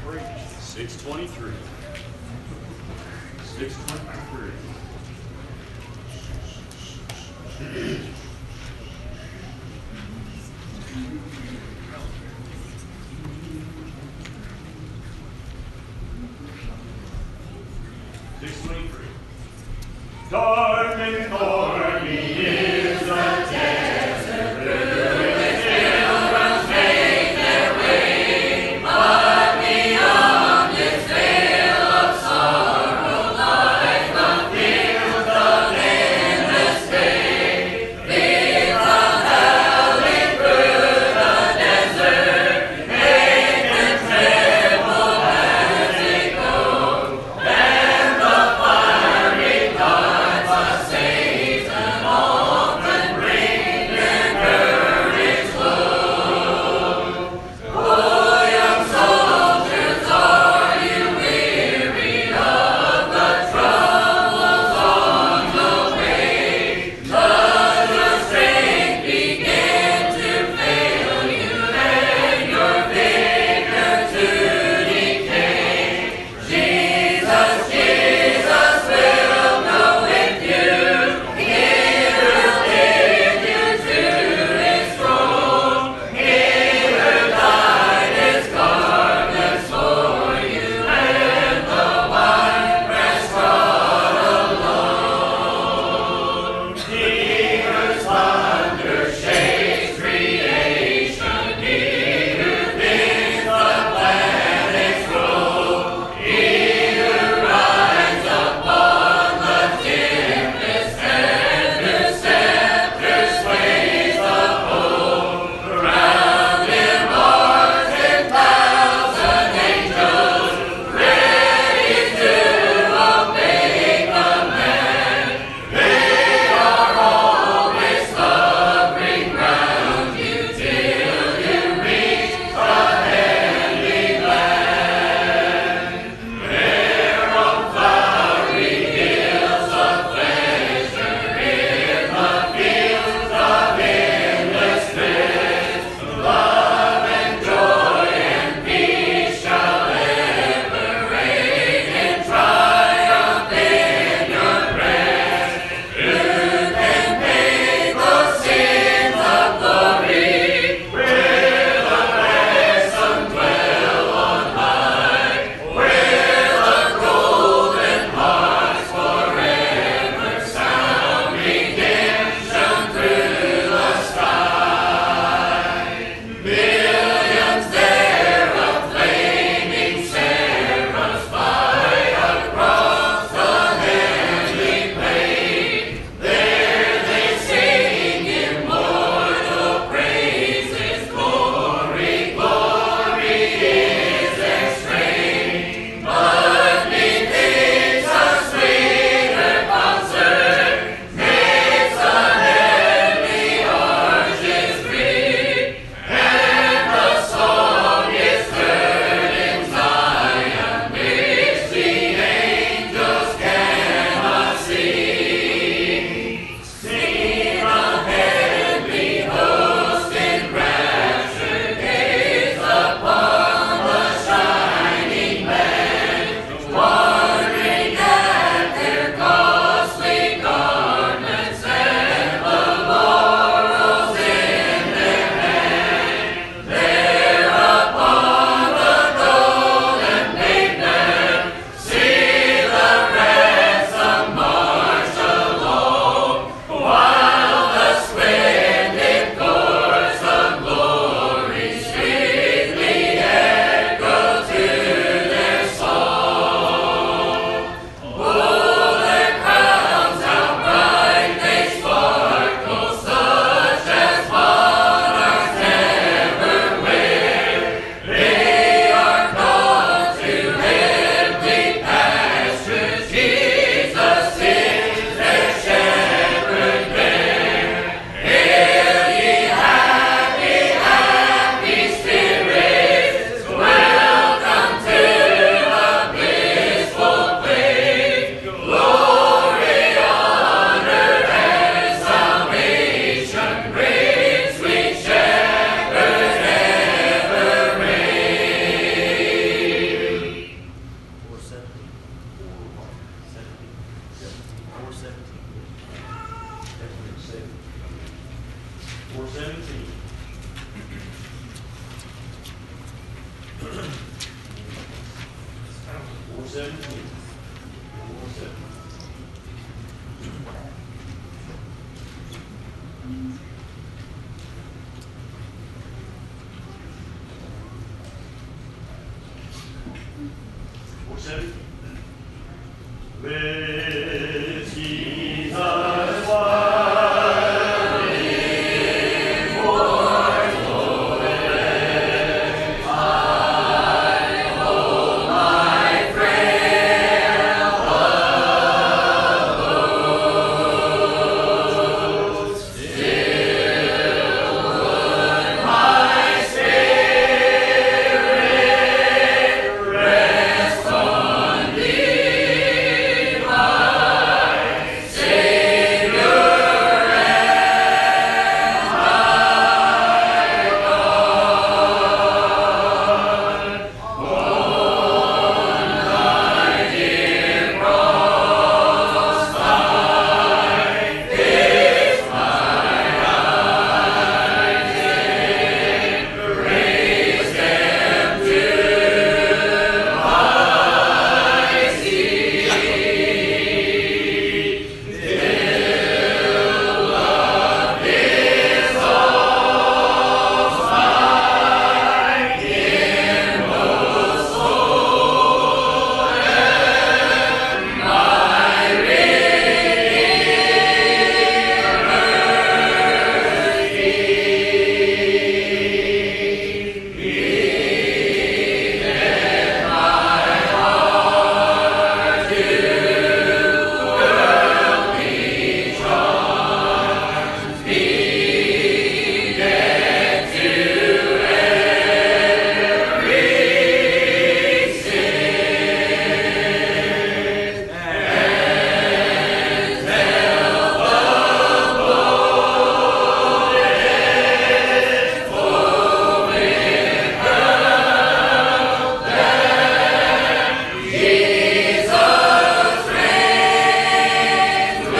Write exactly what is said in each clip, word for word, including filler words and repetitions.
six twenty-three. six twenty-three. six twenty-three. Dark and thorny is the desert through which pilgrims make their way, but beyond its veil of sorrow lies the fields of endless day. Leave the valley through the desert, make them tremble as they go, and the fiery darts of Satan four seventeen. With Jesus while immortal is, I hold my frail abode. Still would my spirit rest on thee, my Savior and my God. On thy dear cross, thy face my eyes did, raise them to I see. Still love is all my inmost soul, and my Redeemer's deed. Leadeth my heart to worldly charms, leadeth to every sin, and help abodeth full in help that Jesus reigns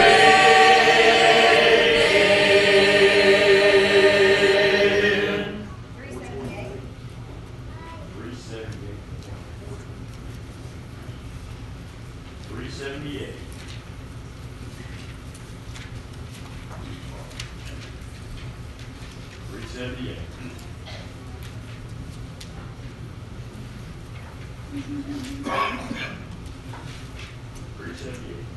within. three seventy-eight. three seventy-eight. three seventy-eight. three seventy-eight. three seventy-eight.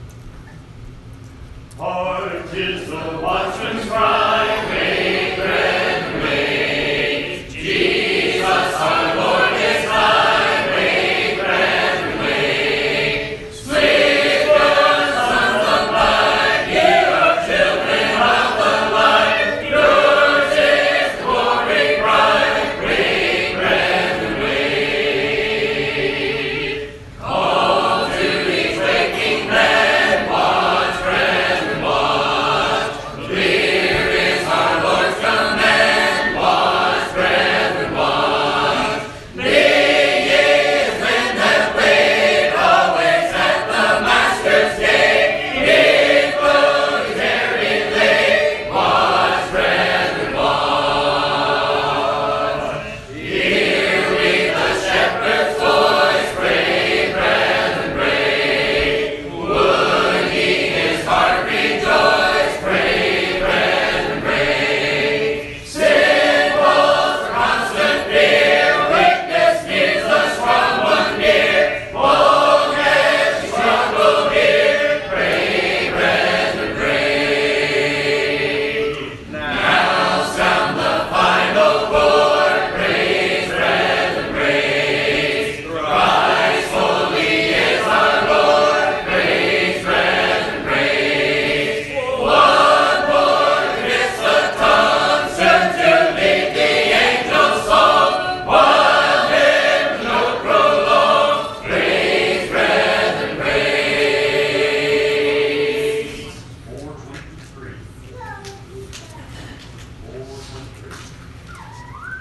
Heart is the watchman's cry, wake, brethren, wake. Jesus our Lord is nigh, wake, brethren, wake. Sleep, good sons of light, ye are children of the light. Yours is glory bright, wake, brethren, wake. Call to these waking men, watch, brethren, watch. Clear is our Lord's command, watch, brethren, watch. May ye men that wait always at the Master's gate, include very late, watch, brethren, watch. Hear we the shepherd's voice, brave, brethren, brave. Would he his heart rejoice, brave, brethren, brave. Symbols, constant fear, weakness needs a strong one near. Boldness, struggle here, brave, brethren, brave. Now sound the final chord, praise, brethren, praise. Christ holy is our Lord, praise, brethren, praise. One word hits the tongue, soon to lead the angels' song, while hymn note prolongs, praise, brethren, praise. four twenty-three. four twenty-three.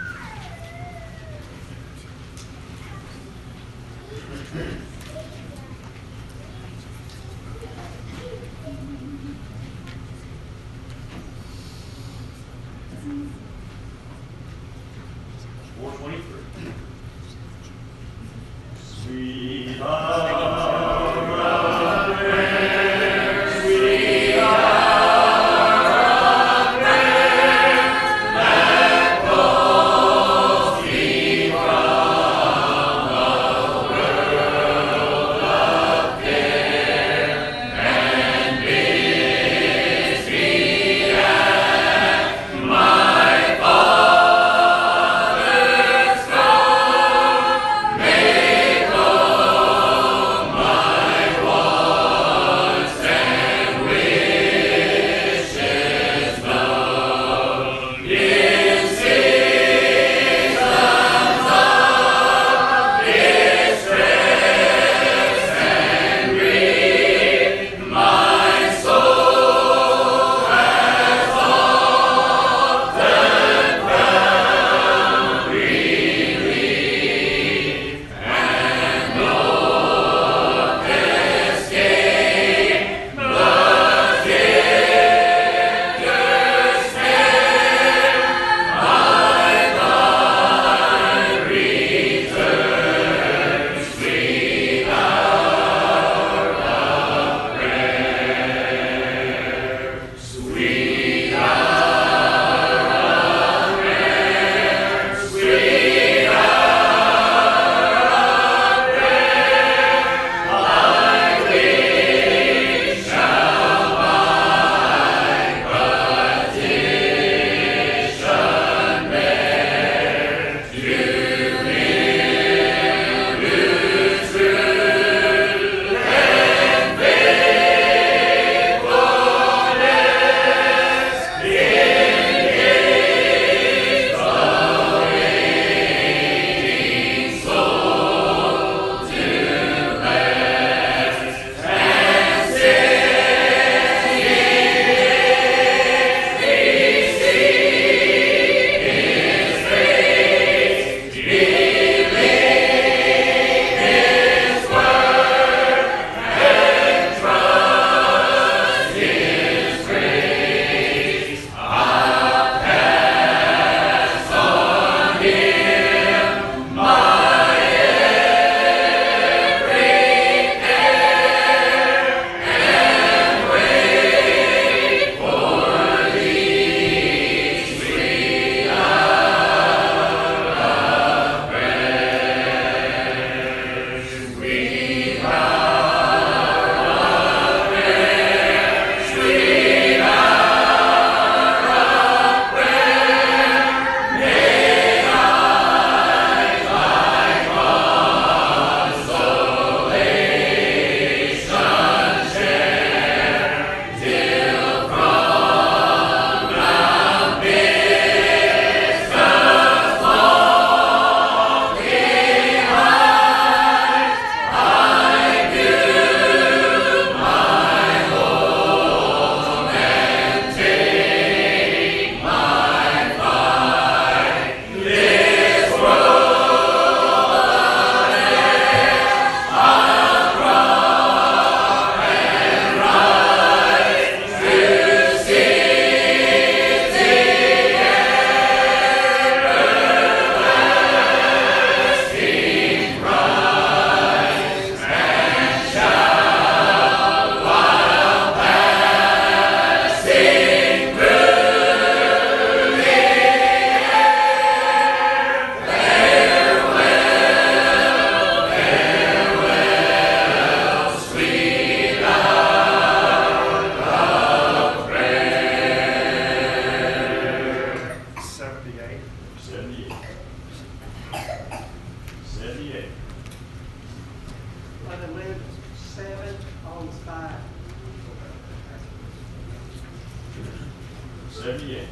seventy-eight.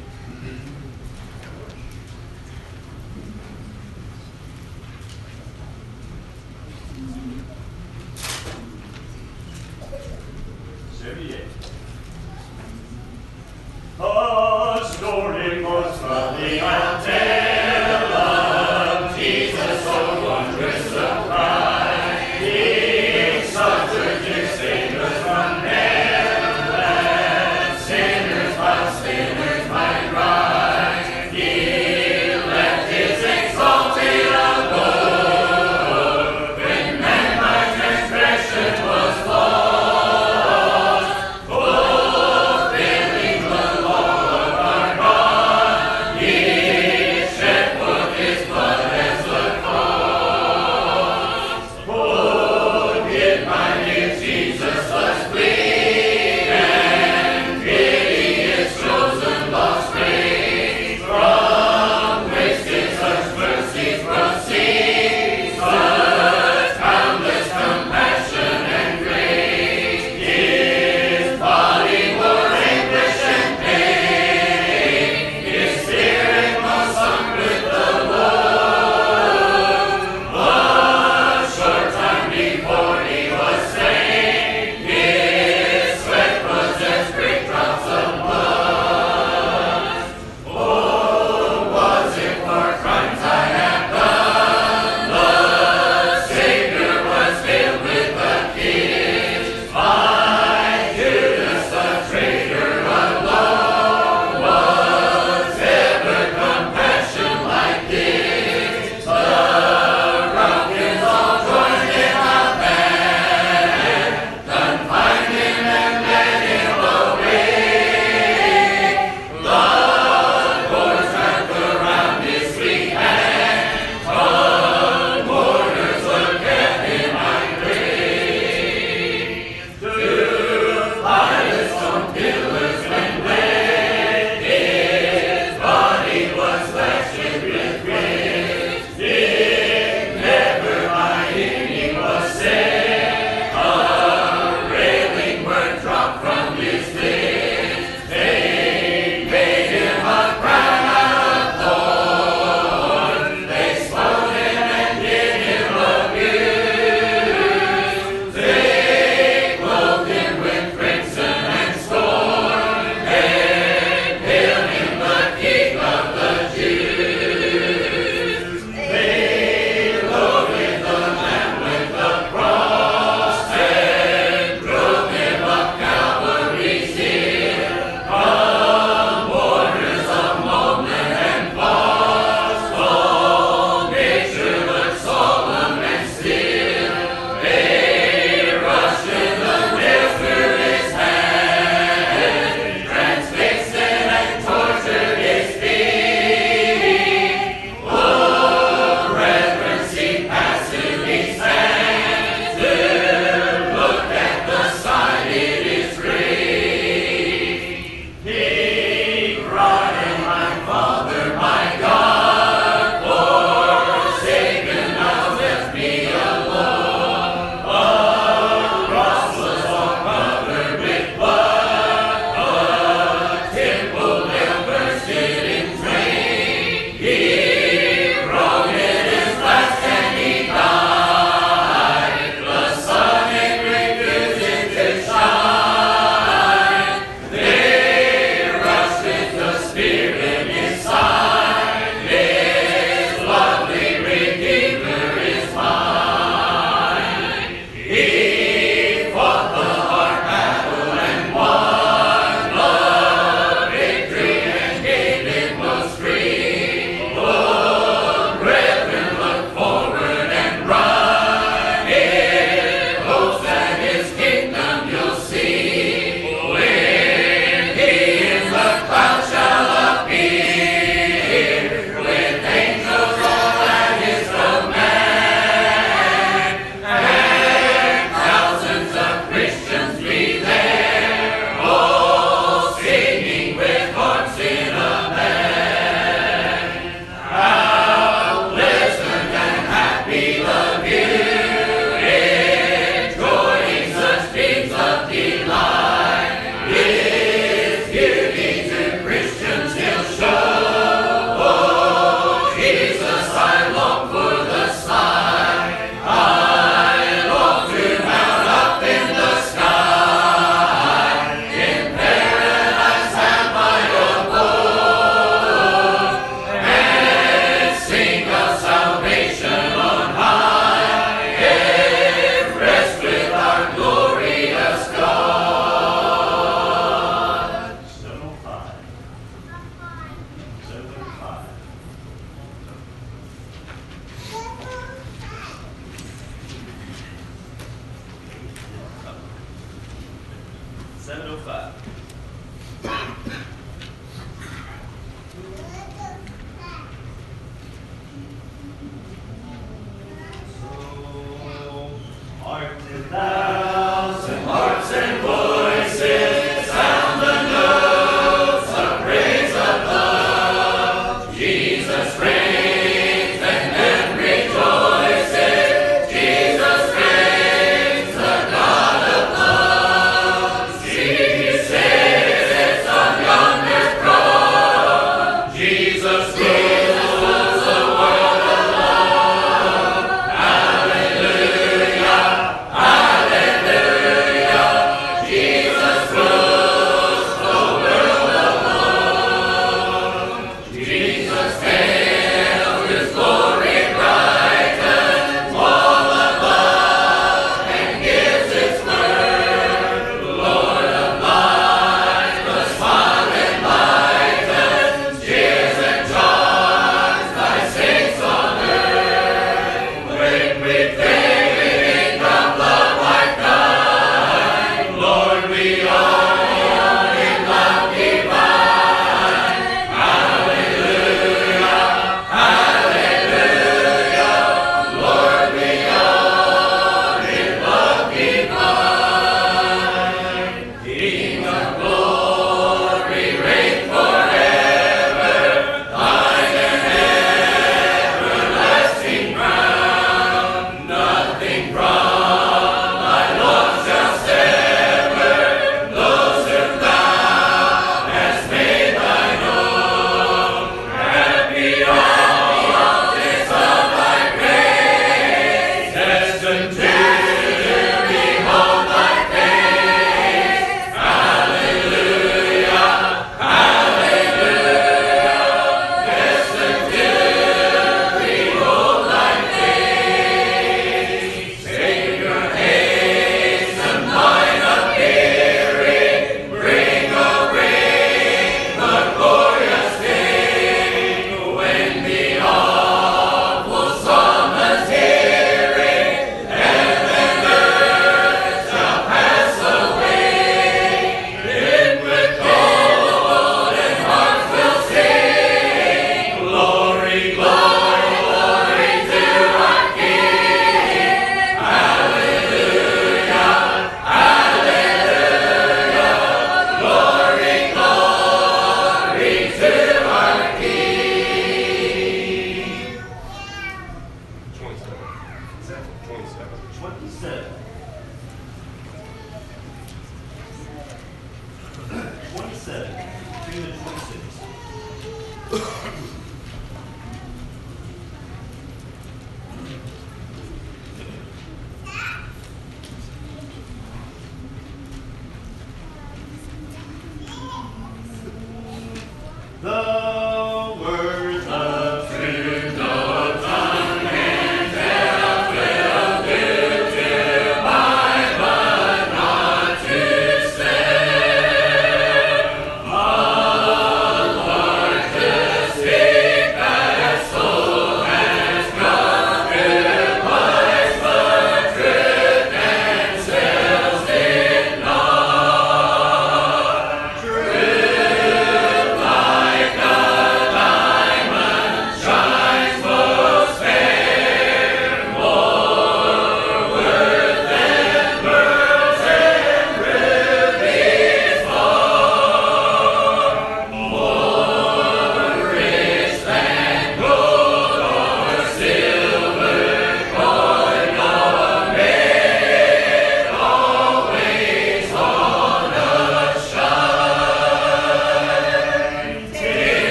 seventy-eight. A story was from the antebellum, Jesus so wondrous surprise, He subjected sailors from hell, and sinners but sinners might rise.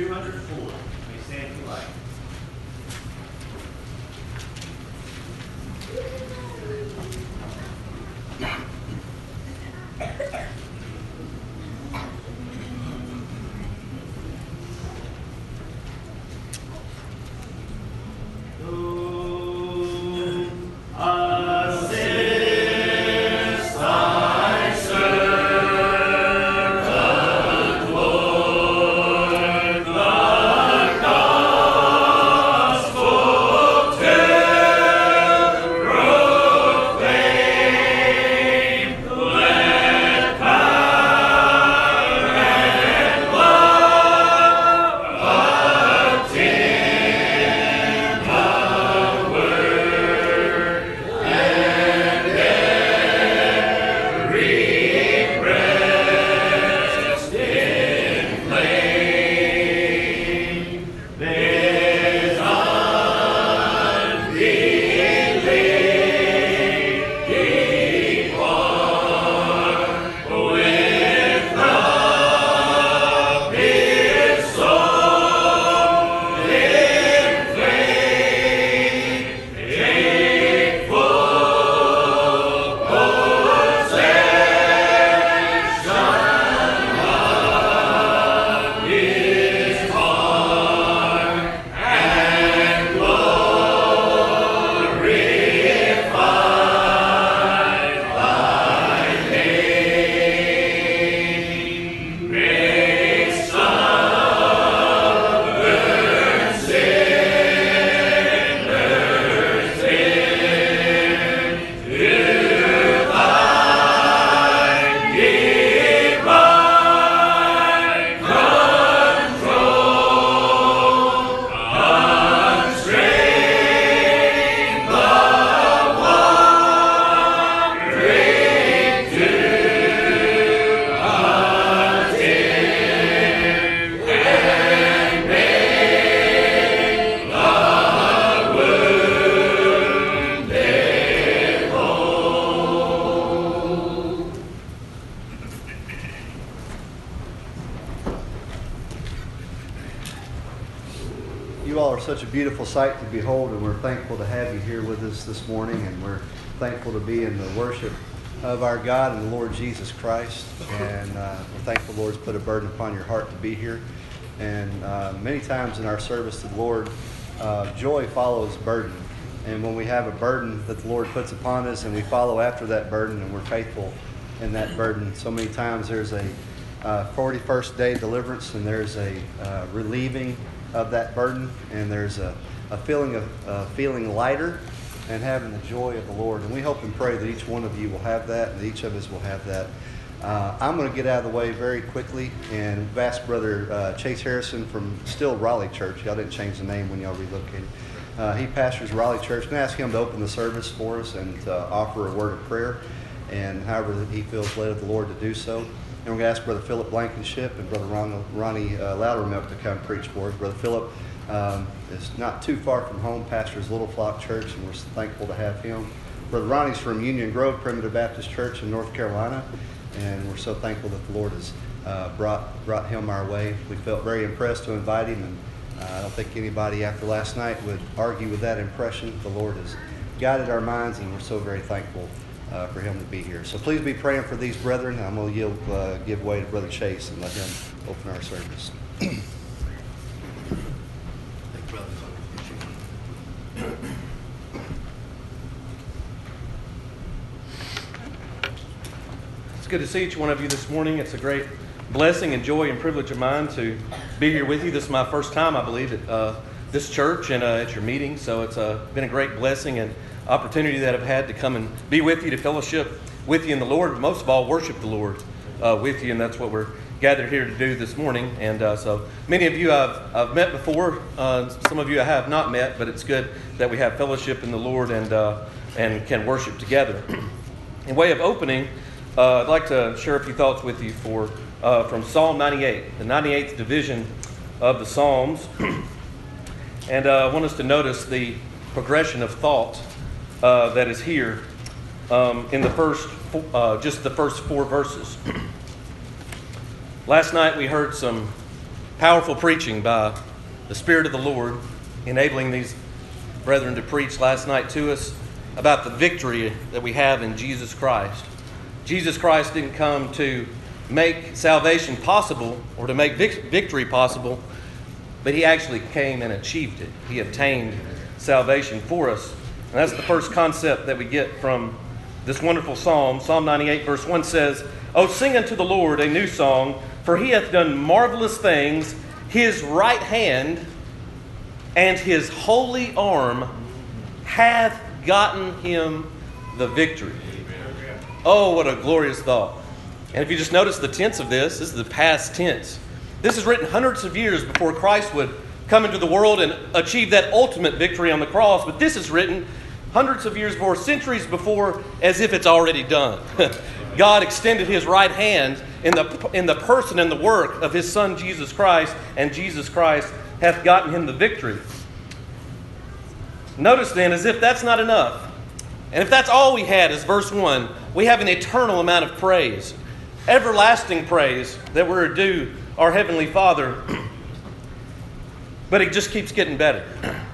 two hundred four. May stand to light. Such a beautiful sight to behold, and we're thankful to have you here with us this morning, and we're thankful to be in the worship of our God and the Lord Jesus Christ, and uh, we're thankful the Lord's put a burden upon your heart to be here. And uh, many times in our service to the Lord, uh, joy follows burden, and when we have a burden that the Lord puts upon us and we follow after that burden and we're faithful in that burden, so many times there's a uh, forty-first day deliverance, and there's a uh, relieving of that burden, and there's a, a feeling of uh, feeling lighter and having the joy of the Lord. And we hope and pray that each one of you will have that, and each of us will have that. Uh, I'm going to get out of the way very quickly and ask Brother uh, Chase Harrison from still Raleigh Church. Y'all didn't change the name when y'all relocated. Uh, he pastors Raleigh Church. I'm going to ask him to open the service for us and to offer a word of prayer, and however he feels led of the Lord to do so. And we're going to ask Brother Philip Blankenship and Brother Ron, Ronnie uh, Loudermilk to come preach for us. Brother Philip um, is not too far from home, pastors Little Flock Church, and we're thankful to have him. Brother Ronnie's from Union Grove Primitive Baptist Church in North Carolina, and we're so thankful that the Lord has uh, brought brought him our way. We felt very impressed to invite him, and uh, I don't think anybody after last night would argue with that impression. The Lord has guided our minds, and we're so very thankful Uh, for him to be here. So please be praying for these brethren. I'm going to yield, uh, give way to Brother Chase and let him open our service. Thank you, brother. It's good to see each one of you this morning. It's a great blessing and joy and privilege of mine to be here with you. This is my first time, I believe, at uh, this church and uh, at your meeting. So it's uh, been a great blessing and opportunity that I've had to come and be with you, to fellowship with you in the Lord, but most of all, worship the Lord uh, with you, and that's what we're gathered here to do this morning. And uh, so many of you I've, I've met before, uh, some of you I have not met, but it's good that we have fellowship in the Lord and uh, and can worship together. In way of opening, uh, I'd like to share a few thoughts with you for uh, from Psalm ninety-eight, the ninety-eighth division of the Psalms. And uh, I want us to notice the progression of thought Uh, that is here um, in the first, uh, just the first four verses. Last night we heard some Powerful preaching by the Spirit of the Lord, enabling these brethren to preach last night to us about the victory that we have in Jesus Christ. Jesus Christ didn't come to make salvation possible or to make vic- victory possible, but He actually came and achieved it. He obtained salvation for us. And that's the first concept that we get from this wonderful psalm. Psalm ninety-eight verse one says, "O sing unto the Lord a new song, for He hath done marvelous things. His right hand and His holy arm hath gotten Him the victory." Oh, what a glorious thought. And if you just notice the tense of this, this is the past tense. This is written hundreds of years before Christ would come into the world and achieve that ultimate victory on the cross. But this is written hundreds of years before, centuries before, as if it's already done. God extended His right hand in the, in the person and the work of His Son Jesus Christ, and Jesus Christ hath gotten Him the victory. Notice then, as if that's not enough, and if that's all we had is verse one, we have an eternal amount of praise, everlasting praise that we're due our Heavenly Father. But it just keeps getting better.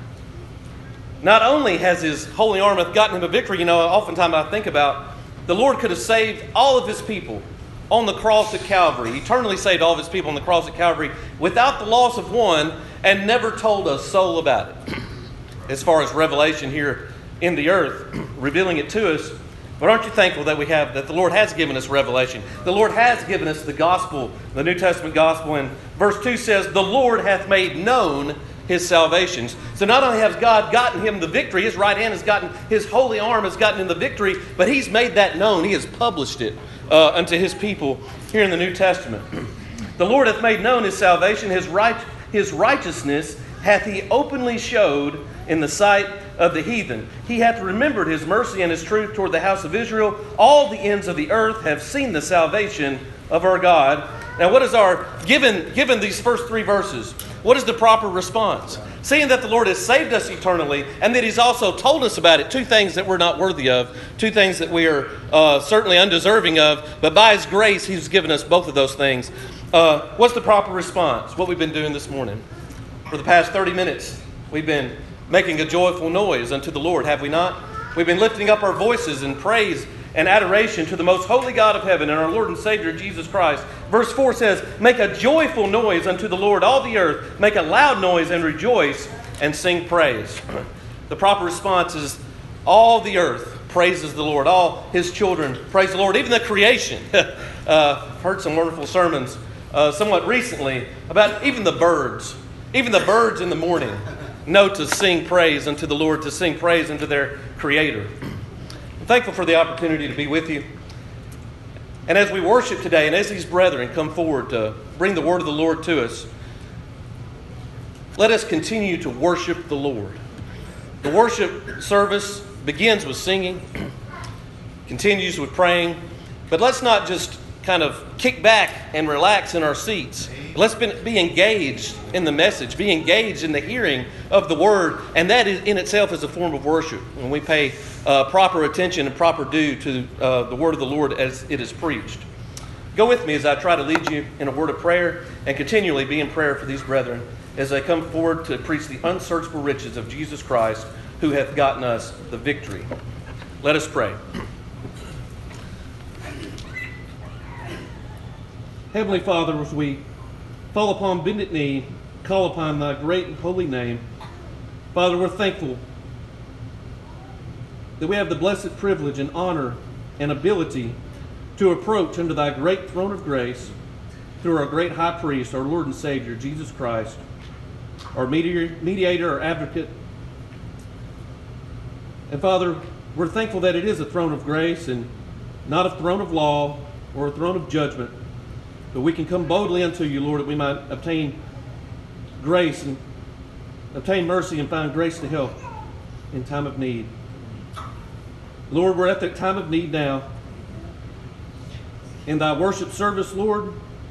Not only has His holy arm hath gotten Him a victory, you know, oftentimes I think about the Lord could have saved all of His people on the cross at Calvary, eternally saved all of His people on the cross at Calvary without the loss of one, and never told a soul about it. As far as revelation here in the earth, revealing it to us. But aren't you thankful that we have, that the Lord has given us revelation? The Lord has given us the gospel, the New Testament gospel. And verse two says, "The Lord hath made known His salvations." So not only has God gotten Him the victory, His right hand has gotten, His holy arm has gotten Him the victory, but He's made that known. He has published it uh, unto His people here in the New Testament. "The Lord hath made known His salvation, His right, His righteousness hath He openly showed in the sight of the heathen. He hath remembered His mercy and His truth toward the house of Israel. All the ends of the earth have seen the salvation of our God." Now what is our, given, given these first three verses, what is the proper response? Seeing that the Lord has saved us eternally and that He's also told us about it, two things that we're not worthy of, two things that we are uh, certainly undeserving of, but by His grace He's given us both of those things. Uh, what's the proper response? What we've been doing this morning. For the past thirty minutes, we've been making a joyful noise unto the Lord, have we not? We've been lifting up our voices in praise and adoration to the most holy God of heaven and our Lord and Savior Jesus Christ. Verse four says, "Make a joyful noise unto the Lord, all the earth. Make a loud noise and rejoice and sing praise." The proper response is all the earth praises the Lord. All His children praise the Lord. Even the creation. uh, I've heard some wonderful sermons uh, somewhat recently about even the birds. Even the birds in the morning know to sing praise unto the Lord, to sing praise unto their Creator. I'm thankful for the opportunity to be with you. And as we worship today, and as these brethren come forward to bring the word of the Lord to us, let us continue to worship the Lord. The worship service begins with singing, continues with praying, but let's not just kind of kick back and relax in our seats. Let's be engaged in the message, be engaged in the hearing of the word, and that is, in itself is a form of worship when we pay uh, proper attention and proper due to uh, the word of the Lord as it is preached. Go with me as I try to lead you in a word of prayer and continually be in prayer for these brethren as they come forward to preach the unsearchable riches of Jesus Christ, who hath gotten us the victory. Let us pray. Heavenly Father, as we fall upon bended knee, call upon Thy great and holy name, Father, we're thankful that we have the blessed privilege and honor and ability to approach unto Thy great throne of grace through our great high priest, our Lord and Savior, Jesus Christ, our mediator, our advocate. And Father, we're thankful that it is a throne of grace and not a throne of law or a throne of judgment, but we can come boldly unto You, Lord, that we might obtain grace and obtain mercy and find grace to help in time of need. Lord, we're at that time of need now. In Thy worship service, Lord,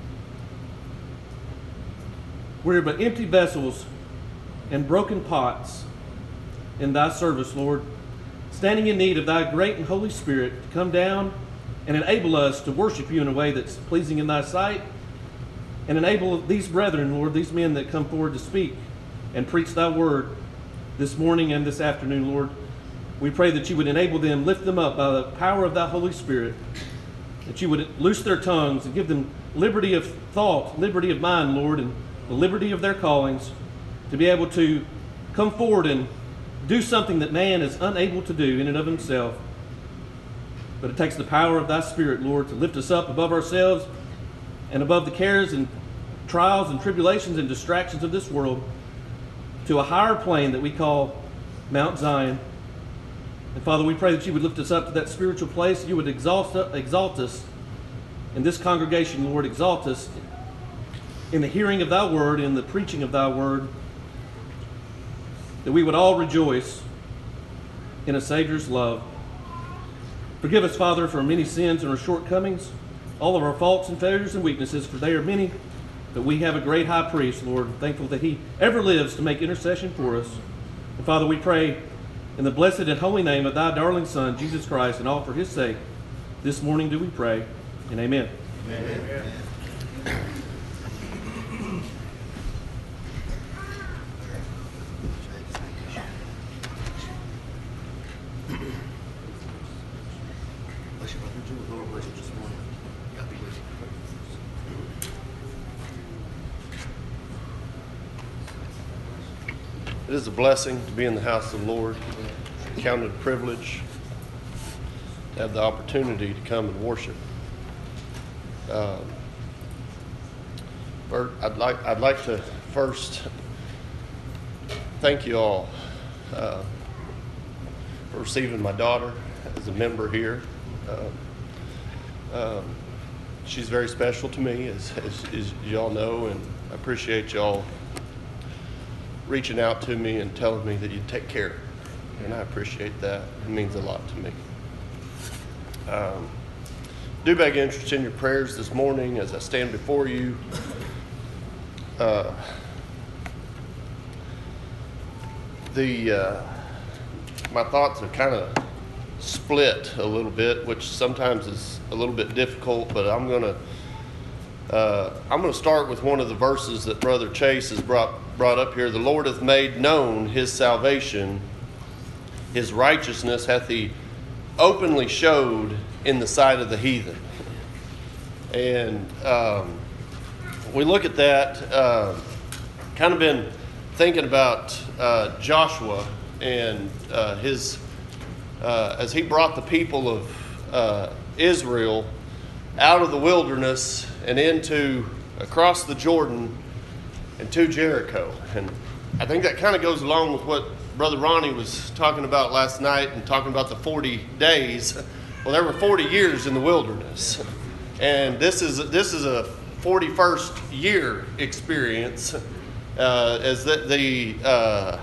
we're but empty vessels and broken pots in Thy service, Lord, standing in need of Thy great and Holy Spirit to come down and enable us to worship You in a way that's pleasing in Thy sight and enable these brethren, Lord, these men that come forward to speak and preach thy word this morning and this afternoon, Lord. We pray that you would enable them, lift them up by the power of thy Holy Spirit, that you would loose their tongues and give them liberty of thought, liberty of mind, Lord, and the liberty of their callings to be able to come forward and do something that man is unable to do in and of himself. But it takes the power of thy Spirit, Lord, to lift us up above ourselves and above the cares and trials and tribulations and distractions of this world to a higher plane that we call Mount Zion. And Father, we pray that you would lift us up to that spiritual place. You would exalt, exalt us in this congregation, Lord. Exalt us in the hearing of thy word, in the preaching of thy word, that we would all rejoice in a Savior's love. Forgive us, Father, for many sins and our shortcomings, all of our faults and failures and weaknesses, for they are many, but we have a great high priest, Lord, thankful that he ever lives to make intercession for us. And Father, we pray in the blessed and holy name of thy darling Son, Jesus Christ, and all for his sake, this morning do we pray, and amen. Amen. Amen. It is a blessing to be in the house of the Lord. Count it a privilege to have the opportunity to come and worship. Um, Bert, I'd like I'd like to first thank you all uh, for receiving my daughter as a member here. Um, um, she's very special to me, as, as, as y'all know, and I appreciate y'all reaching out to me and telling me that you take care of her. And I appreciate that. It means a lot to me. Um, do beg interest in your prayers this morning as I stand before you. Uh, the uh, my thoughts are kind of split a little bit, which sometimes is a little bit difficult, but I'm gonna uh, I'm gonna start with one of the verses that Brother Chase has brought brought up here. The Lord hath made known his salvation, his righteousness hath he openly showed in the sight of the heathen. And um, we look at that, uh, kind of been thinking about uh, Joshua and uh, his, uh, as he brought the people of uh, Israel out of the wilderness and into, across the Jordan, and to Jericho. And I think that kind of goes along with what Brother Ronnie was talking about last night and talking about the forty days. Well, there were forty years in the wilderness. And this is this is a forty-first year experience uh, as the, the uh,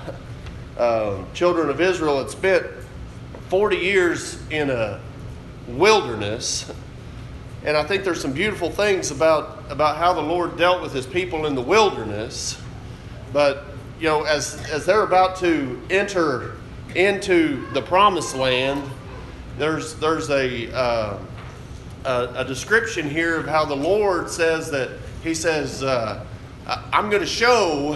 uh, children of Israel had spent forty years in a wilderness. And I think there's some beautiful things about, about how the Lord dealt with his people in the wilderness. But, you know, as, as they're about to enter into the promised land, there's, there's a, uh, a, a description here of how the Lord says that, he says, uh, I'm going to show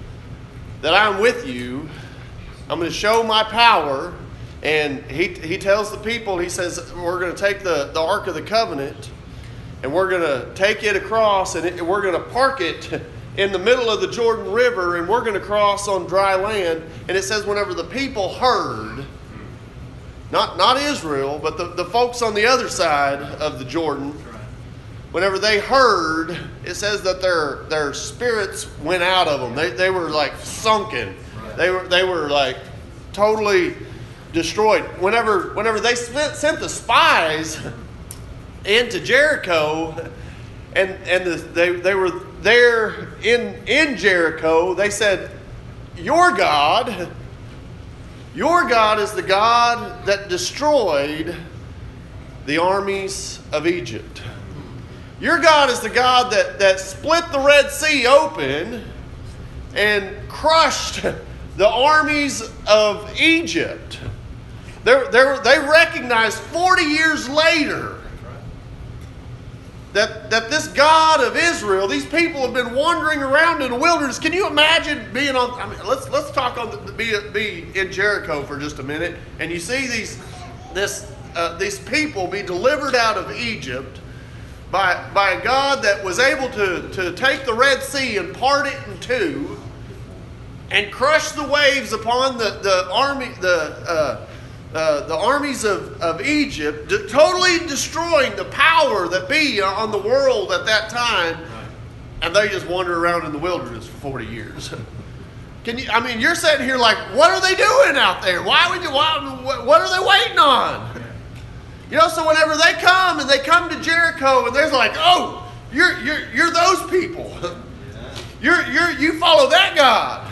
that I'm with you. I'm going to show my power. And he he tells the people, he says, we're going to take the, the Ark of the Covenant and we're going to take it across and it, we're going to park it in the middle of the Jordan River and we're going to cross on dry land. And it says whenever the people heard, not, not Israel, but the, the folks on the other side of the Jordan, whenever they heard, it says that their their spirits went out of them. They, they were like sunken. They were, they were like totally destroyed. Whenever whenever they sent the spies into Jericho, and and the, they they were there in in Jericho, they said, "Your God, your God is the God that destroyed the armies of Egypt. Your God is the God that that split the Red Sea open and crushed the armies of Egypt." They're, they're, they recognized forty years later that, that this God of Israel, these people have been wandering around in the wilderness. Can you imagine being on, I mean, let's let's talk on the, be, be in Jericho for just a minute, and you see these this uh, these people be delivered out of Egypt by by a God that was able to, to take the Red Sea and part it in two and crush the waves upon the, the army the uh, Uh, the armies of, of Egypt, de- totally destroying the power that be on the world at that time, and they just wander around in the wilderness for forty years. Can you? I mean, you're sitting here like, what are they doing out there? Why would you? Why, what are they waiting on? You know, so whenever they come and they come to Jericho, and there's like, oh, you're you're you're those people. You're you're you follow that God.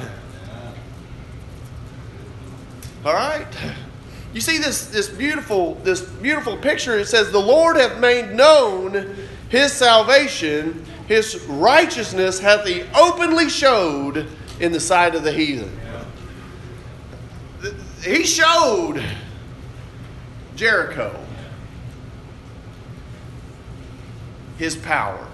All right. You see this, this beautiful this beautiful picture. It says, the Lord hath made known his salvation, his righteousness hath he openly showed in the sight of the heathen. He showed Jericho his power.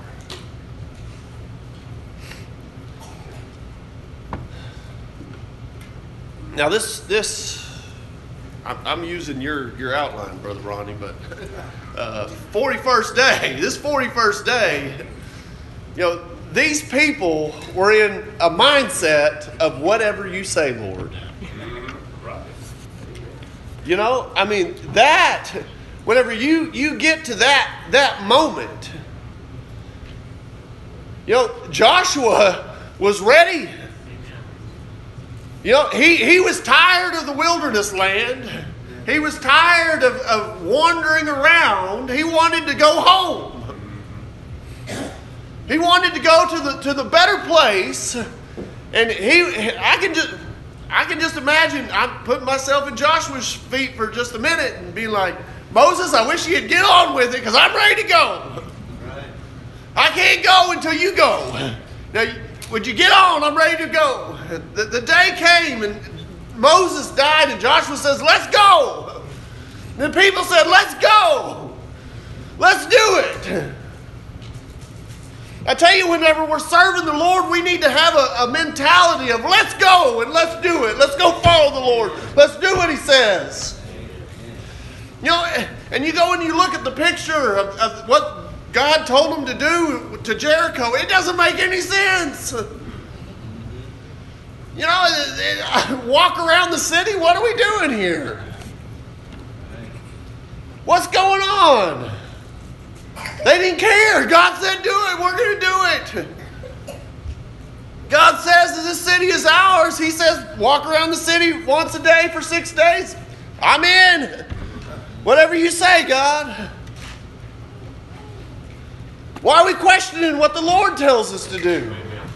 Now this this I'm using your, your outline, Brother Ronnie, but uh, forty-first day, this forty-first day, you know, these people were in a mindset of whatever you say, Lord. You know, I mean, that, whenever you, you get to that, that moment, you know, Joshua was ready. You know, he, he was tired of the wilderness land. He was tired of, of wandering around. He wanted to go home. He wanted to go to the to the better place. And he I can just I can just imagine, I'm putting myself in Joshua's feet for just a minute and be like, Moses, I wish you'd get on with it because I'm ready to go. I can't go until you go. Now, would you get on? I'm ready to go. The, the day came and Moses died and Joshua says, let's go. And the people said, let's go. Let's do it. I tell you, whenever we're serving the Lord, we need to have a, a mentality of let's go and let's do it. Let's go follow the Lord. Let's do what he says. You know, and you go and you look at the picture of, of what God told them to do to Jericho. It doesn't make any sense. You know, walk around the city. What are we doing here? What's going on? They didn't care. God said do it. We're going to do it. God says that this city is ours. He says walk around the city once a day for six days. I'm in. Whatever you say, God. Why are we questioning what the Lord tells us to do?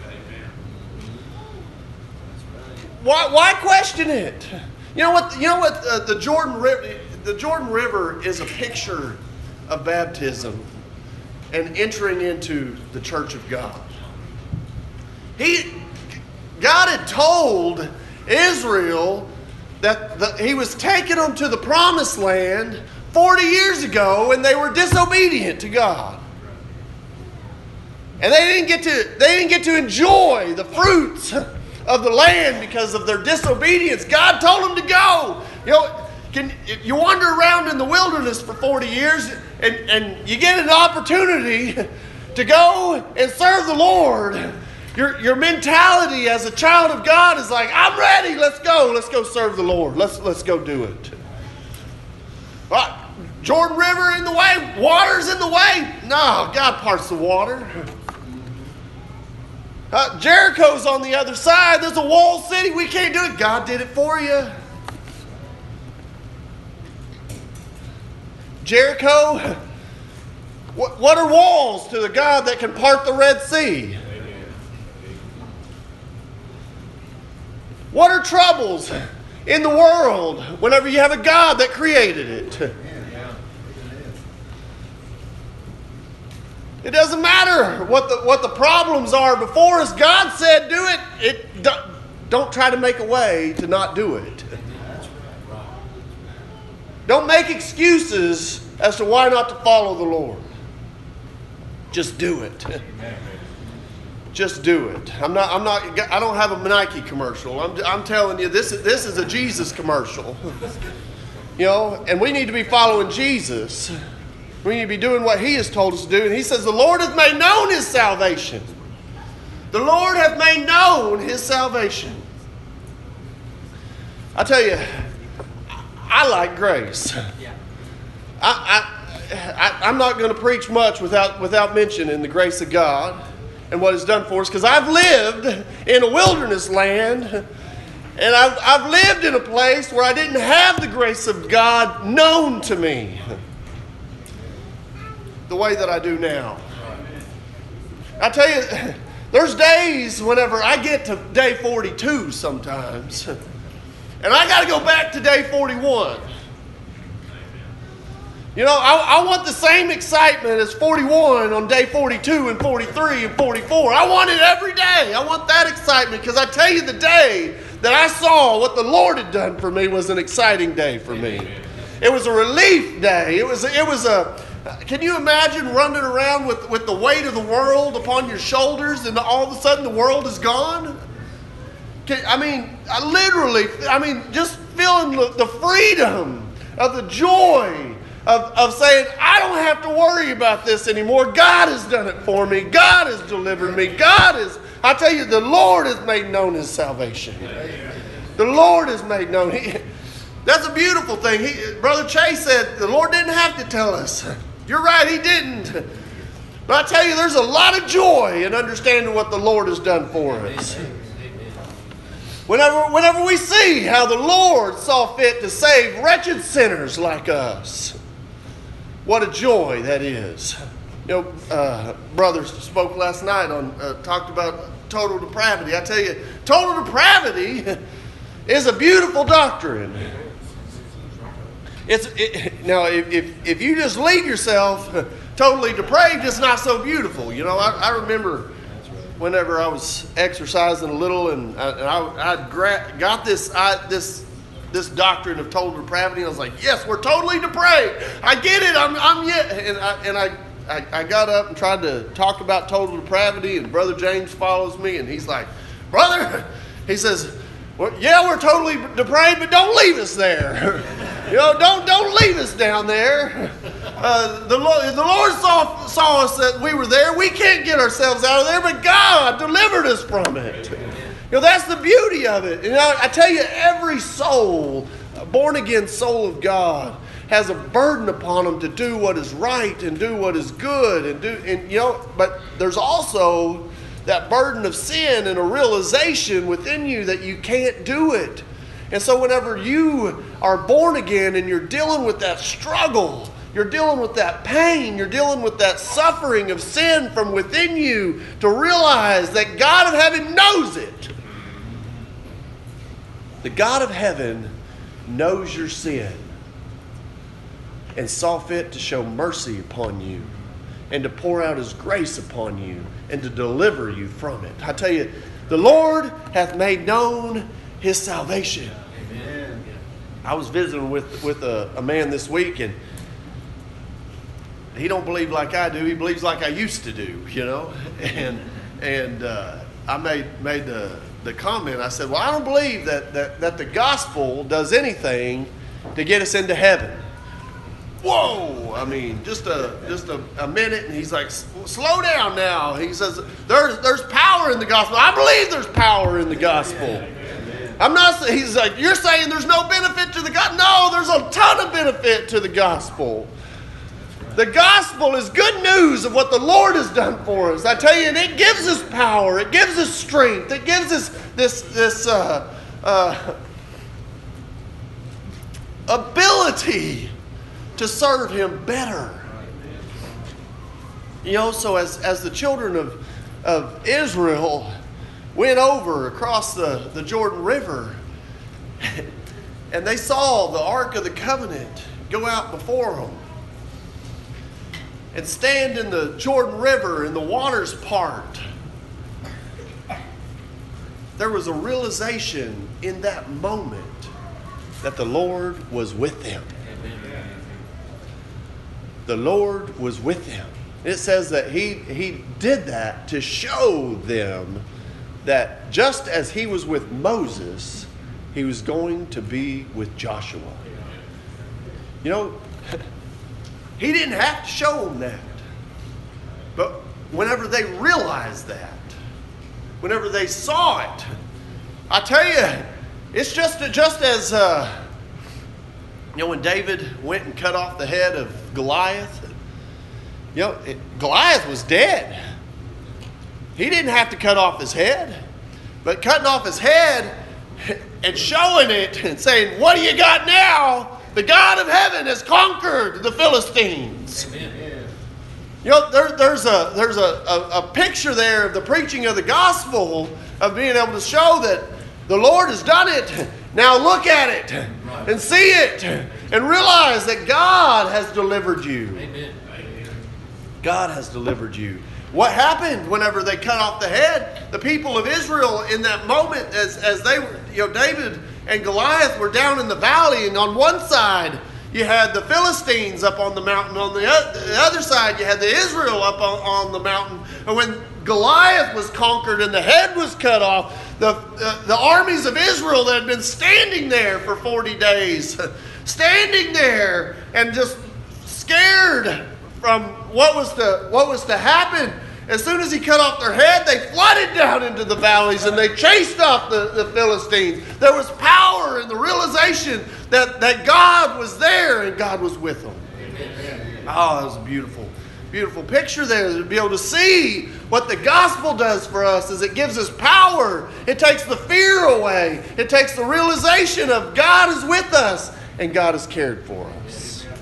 Why, why question it? You know what? You know what? Uh, the Jordan River, the Jordan River is a picture of baptism and entering into the church of God. He, God had told Israel that the, He was taking them to the Promised Land forty years ago, and they were disobedient to God. And they didn't get to they didn't get to enjoy the fruits of the land because of their disobedience. God told them to go. You know, can you wander around in the wilderness for forty years and, and you get an opportunity to go and serve the Lord. Your your mentality as a child of God is like, I'm ready, let's go, let's go serve the Lord. Let's let's go do it. Right. Jordan River in the way, water's in the way. No, God parts the water. Uh, Jericho's on the other side. There's a walled city. We can't do it. God did it for you. Jericho, what, what are walls to the God that can part the Red Sea? What are troubles in the world whenever you have a God that created it? It doesn't matter what the what the problems are before us. God said do it. It don't, don't try to make a way to not do it. Don't make excuses as to why not to follow the Lord. Just do it. Just do it. I'm not. I'm not. I don't have a Nike commercial. I'm. I'm telling you, this is this is a Jesus commercial. You know, and we need to be following Jesus. We need to be doing what He has told us to do. And He says, "The Lord hath made known His salvation. The Lord hath made known His salvation." I tell you, I like grace. I, I, I I'm not going to preach much without without mentioning the grace of God and what it's done for us, because I've lived in a wilderness land, and I've, I've lived in a place where I didn't have the grace of God known to me the way that I do now. I tell you, there's days whenever I get to day forty-two sometimes, and I got to go back to day forty-one. You know, I, I want the same excitement as forty-one on day forty-two and forty-three and forty-four. I want it every day. I want that excitement, because I tell you, the day that I saw what the Lord had done for me was an exciting day for me. It was a relief day. It was, it was a, can you imagine running around with, with the weight of the world upon your shoulders, and all of a sudden the world is gone? Can, I mean, I literally, I mean, just feeling the, the freedom of the joy Of, of saying, I don't have to worry about this anymore. God has done it for me. God has delivered me. God is, I tell you, the Lord has made known His salvation. The Lord has made known. He, that's a beautiful thing. He, Brother Chase said, the Lord didn't have to tell us. You're right, He didn't. But I tell you, there's a lot of joy in understanding what the Lord has done for us. Whenever, whenever we see how the Lord saw fit to save wretched sinners like us, what a joy that is. You know, uh, brothers spoke last night on, uh, talked about total depravity. I tell you, total depravity is a beautiful doctrine. It's it, now, if, if if you just leave yourself totally depraved, it's not so beautiful. You know, I, I remember whenever I was exercising a little, and I, and I I'd gra- got this I, this. this doctrine of total depravity. I was like, yes, we're totally depraved. I get it. I'm, I'm yet. And I, and I, I, I got up and tried to talk about total depravity, and Brother James follows me, and he's like, brother, he says, well, yeah, we're totally depraved, but don't leave us there. You know, don't, don't leave us down there. Uh, the Lord, the Lord saw, saw us that we were there. We can't get ourselves out of there, but God delivered us from it. You know, that's the beauty of it. You know, I tell you, every soul, a born-again soul of God, has a burden upon them to do what is right and do what is good. And do, and you know, but there's also that burden of sin and a realization within you that you can't do it. And so whenever you are born again and you're dealing with that struggle, you're dealing with that pain, you're dealing with that suffering of sin from within you, to realize that God of heaven knows it. The God of heaven knows your sin and saw fit to show mercy upon you and to pour out His grace upon you and to deliver you from it. I tell you, the Lord hath made known His salvation. Amen. I was visiting with, with a, a man this week, and he don't believe like I do. He believes like I used to do, you know. And and uh, I made made the the comment. I said, well, I don't believe that that that the gospel does anything to get us into heaven. Whoa! I mean, just a just a, a minute, and he's like, slow down now. He says, there's there's power in the gospel. I believe there's power in the gospel. I'm not. He's like, you're saying there's no benefit to the gospel? No, there's a ton of benefit to the gospel. The gospel is good news of what the Lord has done for us. I tell you, and it gives us power. It gives us strength. It gives us this this uh, uh, ability to serve Him better. You know, so as as the children of of Israel went over across the, the Jordan River, and they saw the Ark of the Covenant go out before them and stand in the Jordan River and the waters part, there was a realization in that moment that the Lord was with them. The Lord was with them. It says that he, he did that to show them that just as he was with Moses, he was going to be with Joshua. You know, he didn't have to show them that. But whenever they realized that, whenever they saw it, I tell you, it's just, just as, uh, you know, when David went and cut off the head of Goliath, you know, it, Goliath was dead. He didn't have to cut off his head. But cutting off his head and showing it and saying, what do you got now? The God of heaven has conquered the Philistines. Amen. You know, there, there's, a, there's a, a, a picture there of the preaching of the gospel, of being able to show that the Lord has done it. Now look at it and see it and realize that God has delivered you. Amen. God has delivered you. What happened whenever they cut off the head? The people of Israel in that moment, as, as they were, you know, David and Goliath were down in the valley, and on one side you had the Philistines up on the mountain. On the, the other side you had the Israel up on, on the mountain. And when Goliath was conquered and the head was cut off, the, uh, the armies of Israel that had been standing there for forty days, standing there and just scared from what was to, what was to happen. As soon as he cut off their head, they flooded down into the valleys and they chased off the, the Philistines. There was power in the realization that, that God was there and God was with them. Oh, that was a beautiful, beautiful picture there, to be able to see what the gospel does for us. Is it gives us power. It takes the fear away. It takes the realization of God is with us and God has cared for us.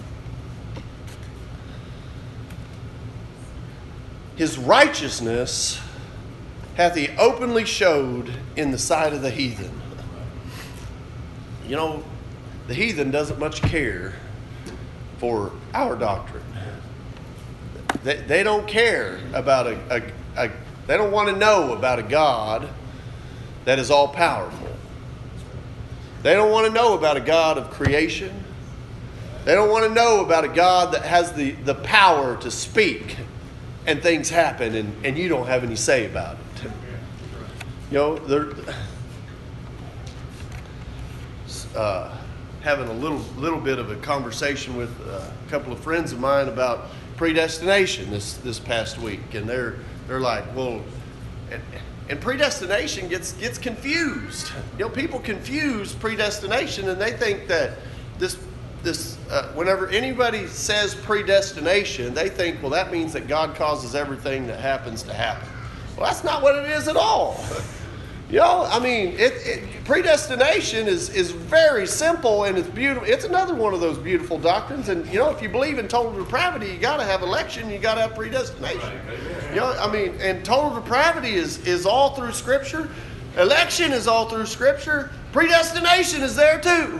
His righteousness hath he openly showed in the sight of the heathen. You know, the heathen doesn't much care for our doctrine. They, they don't care about a, a, a, they don't want to know about a God that is all powerful. They don't want to know about a God of creation. They don't want to know about a God that has the, the power to speak and things happen, and, and you don't have any say about it. You know, they're uh, having a little little bit of a conversation with a couple of friends of mine about predestination this this past week, and they're they're like, well, and, and predestination gets gets confused. You know, people confuse predestination, and they think that this. This, uh, whenever anybody says predestination, they think, well, that means that God causes everything that happens to happen. Well, that's not what it is at all. You know, I mean, it, it, predestination is, is very simple, and it's beautiful. It's another one of those beautiful doctrines. And, you know, if you believe in total depravity, you got to have election, you got to have predestination. You know, I mean, and total depravity is, is all through Scripture. Election is all through Scripture. Predestination is there too.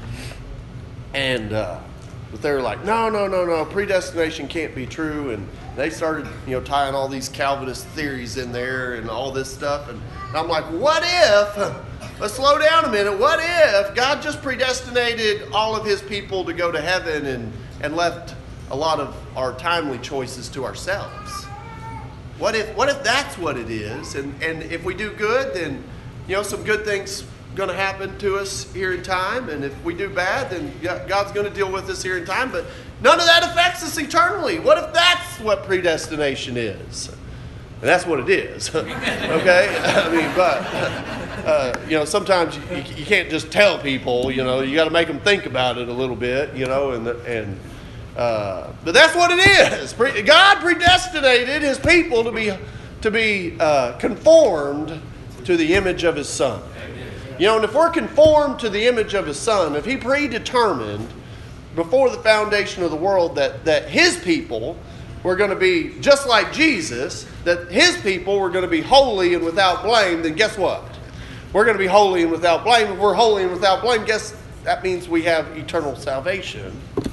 And uh, but they were like, no, no, no, no, predestination can't be true. And they started, you know, tying all these Calvinist theories in there and all this stuff. And I'm like, what if, let's slow down a minute, what if God just predestinated all of his people to go to heaven and, and left a lot of our timely choices to ourselves? What if what if that's what it is? And, and if we do good, then, you know, some good things going to happen to us here in time, and if we do bad, then God's going to deal with us here in time, but none of that affects us eternally. What if that's what predestination is? And that's what it is. Okay? I mean, but uh, you know, sometimes you, you can't just tell people, you know, you got to make them think about it a little bit, you know, and and uh, but that's what it is. God predestinated his people to be to be uh, conformed to the image of his Son. You know, and if we're conformed to the image of his Son, if he predetermined before the foundation of the world that, that his people were going to be just like Jesus, that his people were going to be holy and without blame, then guess what? We're going to be holy and without blame. If we're holy and without blame, guess that means we have eternal salvation.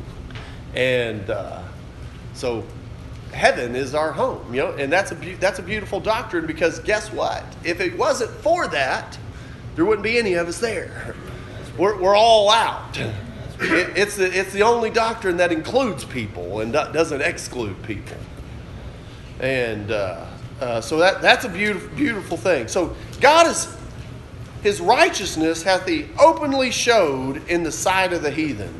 And uh, so heaven is our home, you know, and that's a, that's a beautiful doctrine, because guess what? If it wasn't for that, there wouldn't be any of us there. We're, we're all out. It, it's, the, it's the only doctrine that includes people and do, doesn't exclude people. And uh, uh, so that, that's a beautiful, beautiful thing. So God is, his righteousness hath he openly showed in the sight of the heathen.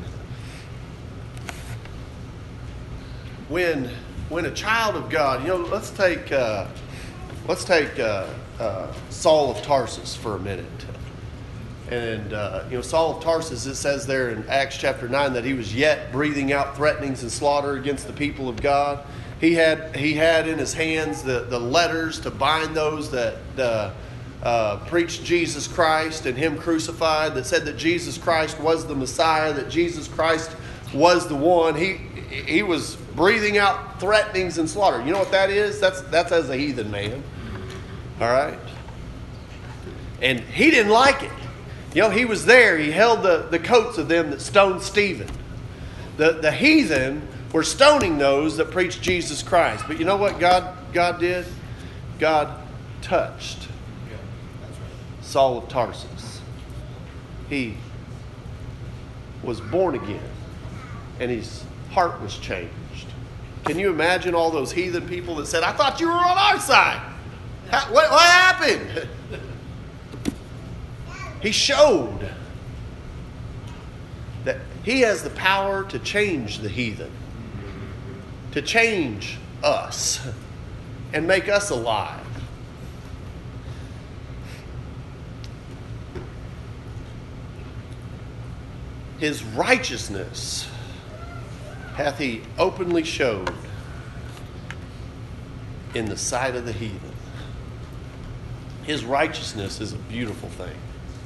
When, when a child of God, you know, let's take, uh, let's take uh, uh, Saul of Tarsus for a minute. And, uh, you know, Saul of Tarsus, it says there in Acts chapter nine that he was yet breathing out threatenings and slaughter against the people of God. He had, he had in his hands the, the letters to bind those that uh, uh, preached Jesus Christ and him crucified, that said that Jesus Christ was the Messiah, that Jesus Christ was the one. He, he was breathing out threatenings and slaughter. You know what that is? That's, that's as a heathen man. All right? And he didn't like it. You know, he was there. He held the, the coats of them that stoned Stephen. The, the heathen were stoning those that preached Jesus Christ. But you know what God, God did? God touched Saul of Tarsus. He was born again. And his heart was changed. Can you imagine all those heathen people that said, I thought you were on our side? How, what, what happened? He showed that he has the power to change the heathen, to change us and make us alive. His righteousness hath he openly showed in the sight of the heathen. His righteousness is a beautiful thing.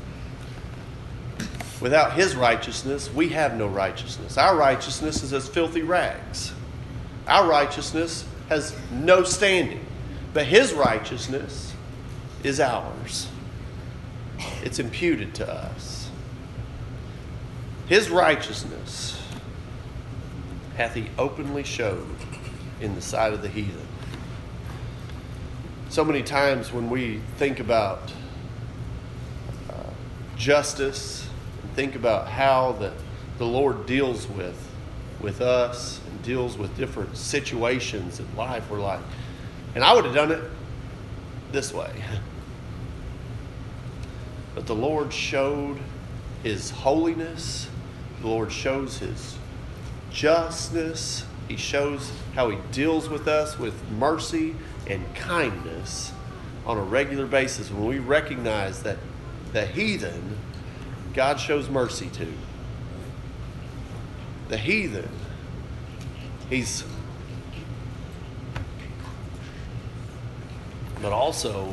Without his righteousness, we have no righteousness. Our righteousness is as filthy rags. Our righteousness has no standing. But his righteousness is ours. It's imputed to us. His righteousness hath he openly showed in the sight of the heathen. So many times when we think about uh, justice, think about how the, the Lord deals with, with us and deals with different situations in life. We're like, and I would have done it this way. But the Lord showed his holiness. The Lord shows his justness. He shows how he deals with us with mercy and kindness on a regular basis. When we recognize that the heathen, God shows mercy to. The heathen, he's, but also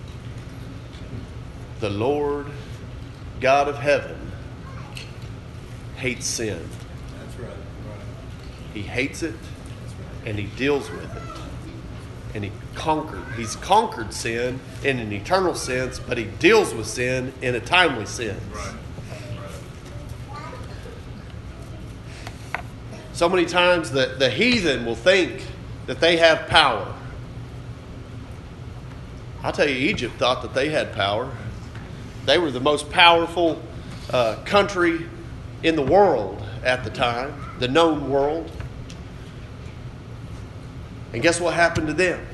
the Lord God of heaven hates sin. That's right. Right. He hates it and he deals with it. And he conquered. He's conquered sin in an eternal sense, but he deals with sin in a timely sense. Right. So many times the, the heathen will think that they have power. I'll tell you, Egypt thought that they had power. They were the most powerful uh, country in the world at the time, the known world. And guess what happened to them?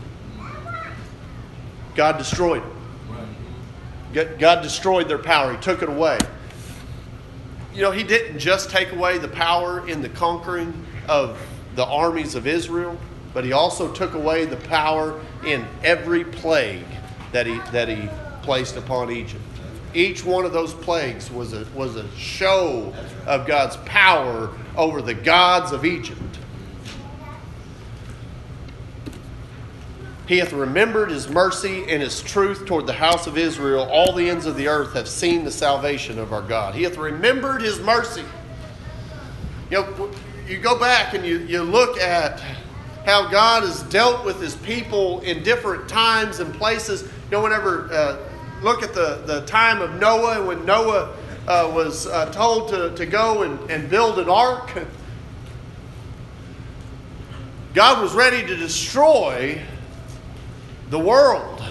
God destroyed them. God destroyed their power. He took it away. You know, he didn't just take away the power in the conquering of the armies of Israel, but he also took away the power in every plague that he that he placed upon Egypt. Each one of those plagues was a was a show of God's power over the gods of Egypt. He hath remembered his mercy and his truth toward the house of Israel. All the ends of the earth have seen the salvation of our God. He hath remembered his mercy. You know, you go back and you, you look at how God has dealt with his people in different times and places. You know, whenever, uh, look at the, the time of Noah, when Noah uh, was uh, told to, to go and, and build an ark. God was ready to destroy the world.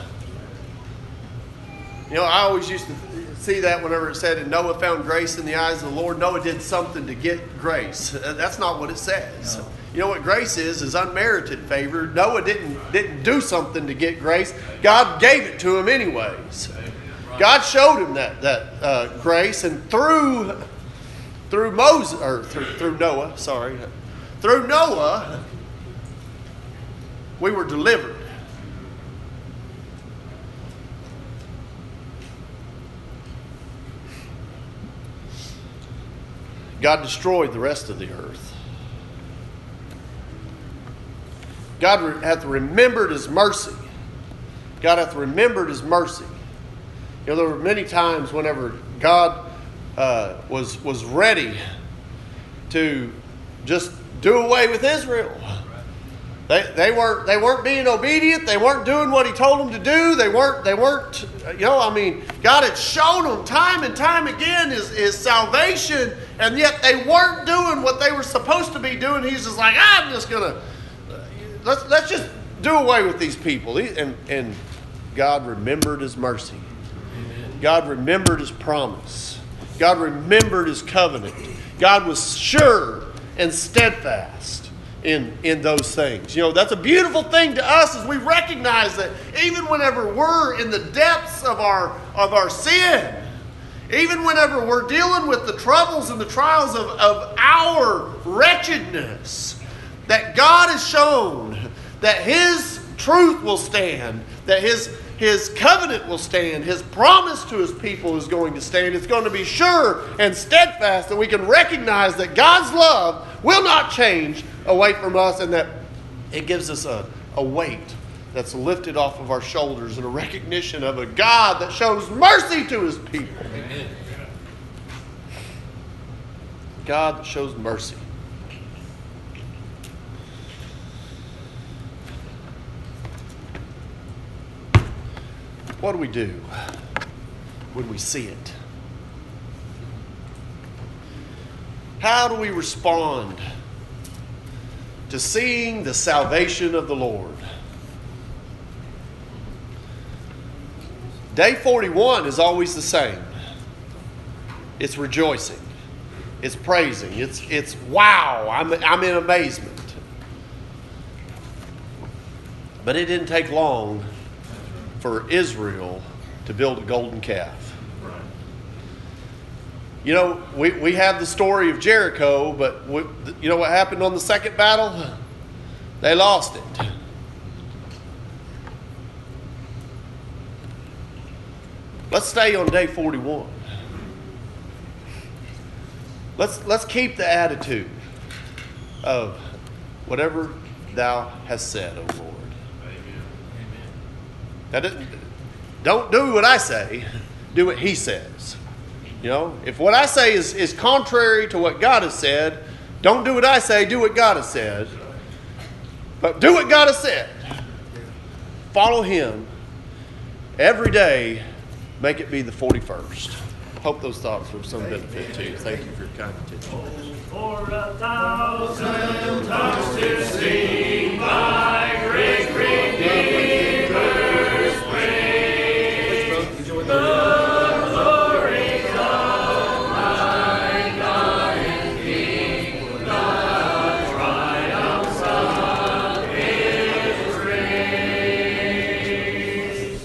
You know, I always used to see that whenever it said, and Noah found grace in the eyes of the Lord. Noah did something to get grace. That's not what it says. No. You know what grace is? Is unmerited favor. Noah didn't didn't do something to get grace. God gave it to him anyways. God showed him that that uh, grace, and through through Moses or through, through Noah, sorry, through Noah, we were delivered. God destroyed the rest of the earth. God hath remembered His mercy. God hath remembered His mercy. You know, there were many times whenever God uh, was was ready to just do away with Israel. They they weren't they weren't being obedient. They weren't doing what He told them to do. They weren't they weren't you know I mean God had shown them time and time again His His salvation, and yet they weren't doing what they were supposed to be doing. He's just like, I'm just gonna let's let's just do away with these people. And and God remembered His mercy. God remembered His promise. God remembered His covenant. God was sure and steadfast in, in those things. You know, that's a beautiful thing to us as we recognize that even whenever we're in the depths of our, of our sin, even whenever we're dealing with the troubles and the trials of, of our wretchedness, that God has shown that His truth will stand, that His His covenant will stand. His promise to His people is going to stand. It's going to be sure and steadfast, and we can recognize that God's love will not change away from us, and that it gives us a, a weight that's lifted off of our shoulders and a recognition of a God that shows mercy to His people. Amen. God that shows mercy. What do we do when we see it? How do we respond to seeing the salvation of the Lord? Day forty-one is always the same. It's rejoicing. It's praising. It's, it's wow, I'm, I'm in amazement. But it didn't take long for Israel to build a golden calf. You know, we, we have the story of Jericho, but we, you know what happened on the second battle? They lost it. Let's stay on day forty-one. Let's, let's keep the attitude of whatever Thou hast said, O Lord. That don't do what I say, do what He says. You know, if what I say is, is contrary to what God has said, don't do what I say, do what God has said. But do what God has said. Follow Him. Every day, make it be the forty-first. Hope those thoughts were of some benefit to you. Thank you for your kind attention. For a thousand tongues to sing my great Redeemer's praise. The glories of my God and King, the triumphs of His grace.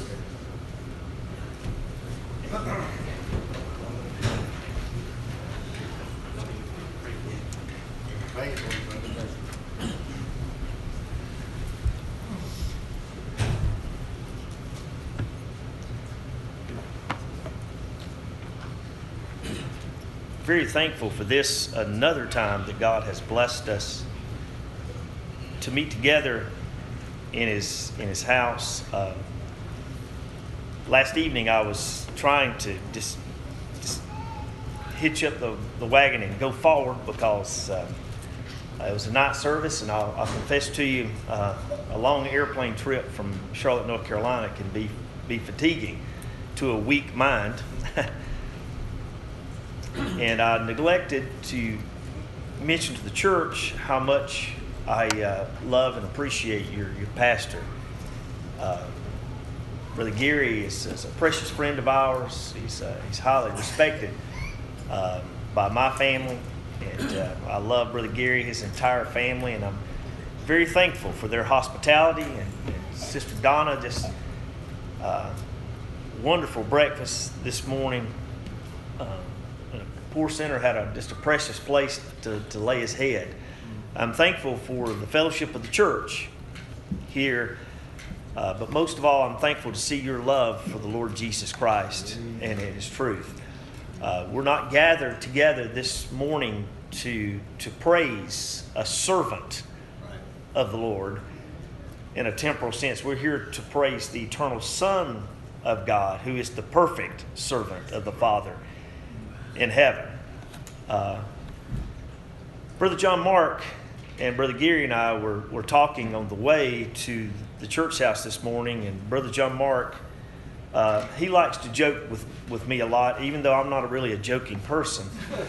Very thankful for this, another time that God has blessed us to meet together in His in His house. Uh, last evening, I was trying to just, just hitch up the, the wagon and go forward because uh, it was a night service, and I'll, I'll confess to you, uh, a long airplane trip from Charlotte, North Carolina, can be be fatiguing to a weak mind. And I neglected to mention to the church how much I uh, love and appreciate your, your pastor. Uh, Brother Gary is, is a precious friend of ours. He's, uh, he's highly respected uh, by my family And uh, I love Brother Gary, his entire family, and I'm very thankful for their hospitality. And, and Sister Donna, just uh, wonderful breakfast this morning. Uh, poor sinner had a, just a precious place to, to lay his head. I'm thankful for the fellowship of the church here, uh, but most of all, I'm thankful to see your love for the Lord Jesus Christ and His truth. Uh, we're not gathered together this morning to, to praise a servant of the Lord in a temporal sense. We're here to praise the eternal Son of God, who is the perfect servant of the Father in heaven. Uh, Brother John Mark and Brother Gary and I were, were talking on the way to the church house this morning, and Brother John Mark, uh, he likes to joke with, with me a lot, even though I'm not a really a joking person.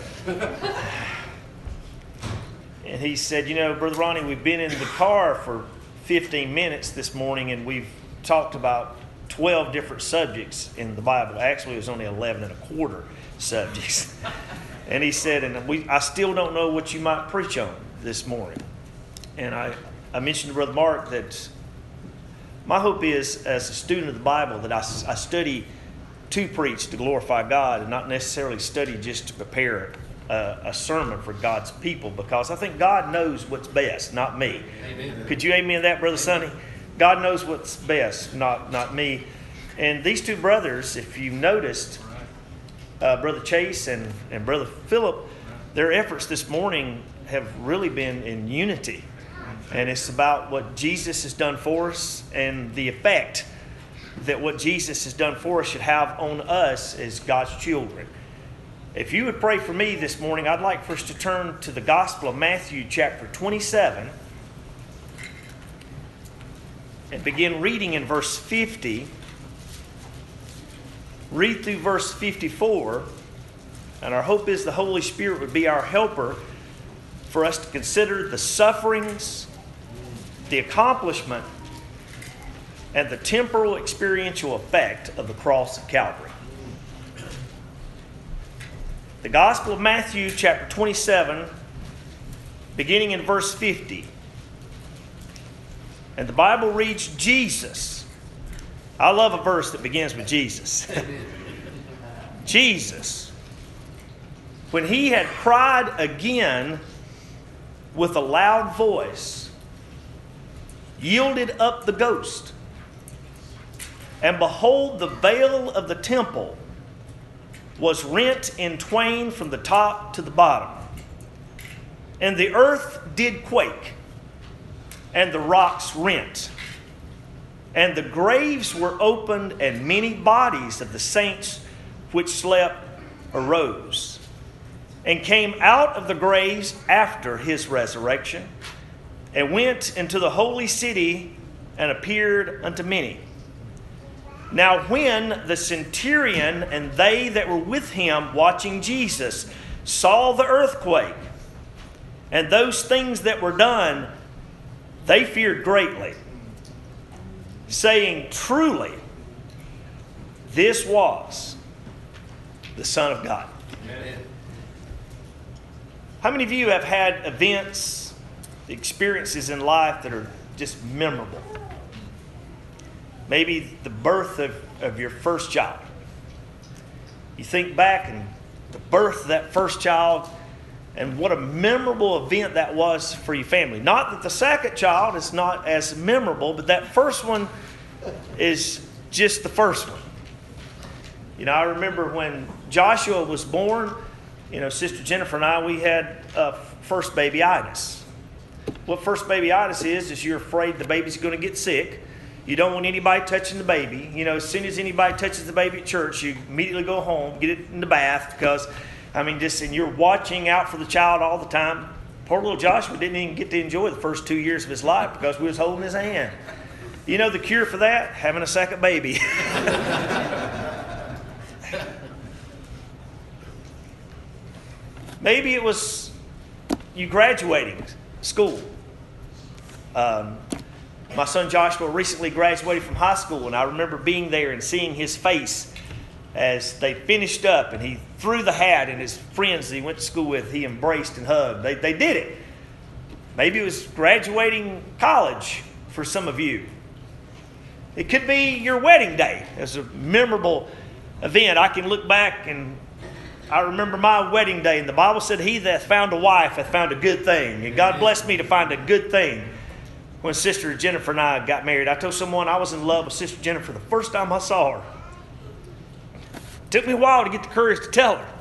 And he said, you know, Brother Ronnie, we've been in the car for fifteen minutes this morning, and we've talked about twelve different subjects in the Bible. Actually, it was only eleven and a quarter subjects. And he said, and we, I still don't know what you might preach on this morning. And I, I mentioned to Brother Mark that my hope is, as a student of the Bible, that I, I study to preach, to glorify God, and not necessarily study just to prepare a, a sermon for God's people, because I think God knows what's best, not me. Amen. Could you amen that, Brother Sonny? God knows what's best, not, not me. And these two brothers, if you noticed, uh, Brother Chase and, and Brother Philip, their efforts this morning have really been in unity. And it's about what Jesus has done for us and the effect that what Jesus has done for us should have on us as God's children. If you would pray for me this morning, I'd like for us to turn to the Gospel of Matthew chapter twenty-seven and begin reading in verse fifty. Read through verse fifty-four, and our hope is the Holy Spirit would be our helper for us to consider the sufferings, the accomplishment, and the temporal experiential effect of the cross of Calvary. The Gospel of Matthew, chapter twenty-seven, beginning in verse fifty. And the Bible reads, Jesus. I love a verse that begins with Jesus. Jesus, when he had cried again with a loud voice, yielded up the ghost. And behold, the veil of the temple was rent in twain from the top to the bottom. And the earth did quake, and the rocks rent. And the graves were opened, and many bodies of the saints which slept arose, and came out of the graves after his resurrection, and went into the holy city, and appeared unto many. Now when the centurion and they that were with him watching Jesus saw the earthquake and those things that were done, they feared greatly, saying, truly, this was the Son of God. Amen. How many of you have had events, experiences in life that are just memorable? Maybe the birth of, of your first child. You think back and the birth of that first child, and what a memorable event that was for your family. Not that the second child is not as memorable, but that first one is just the first one. You know, I remember when Joshua was born, you know, Sister Jennifer and I, we had uh, first babyitis. What first babyitis is, is you're afraid the baby's going to get sick. You don't want anybody touching the baby. You know, as soon as anybody touches the baby at church, you immediately go home, get it in the bath, because, I mean, just, and you're watching out for the child all the time. Poor little Joshua didn't even get to enjoy the first two years of his life because we was holding his hand. You know the cure for that? Having a second baby. Maybe it was you graduating school. Um, my son Joshua recently graduated from high school, and I remember being there and seeing his face as they finished up and he threw the hat, and his friends that he went to school with, he embraced and hugged. They, they did it. Maybe it was graduating college for some of you. It could be your wedding day. It's a memorable event. I can look back and I remember my wedding day, and the Bible said, he that hath found a wife hath found a good thing. And God blessed me to find a good thing when Sister Jennifer and I got married. I told someone I was in love with Sister Jennifer the first time I saw her. It took me a while to get the courage to tell her.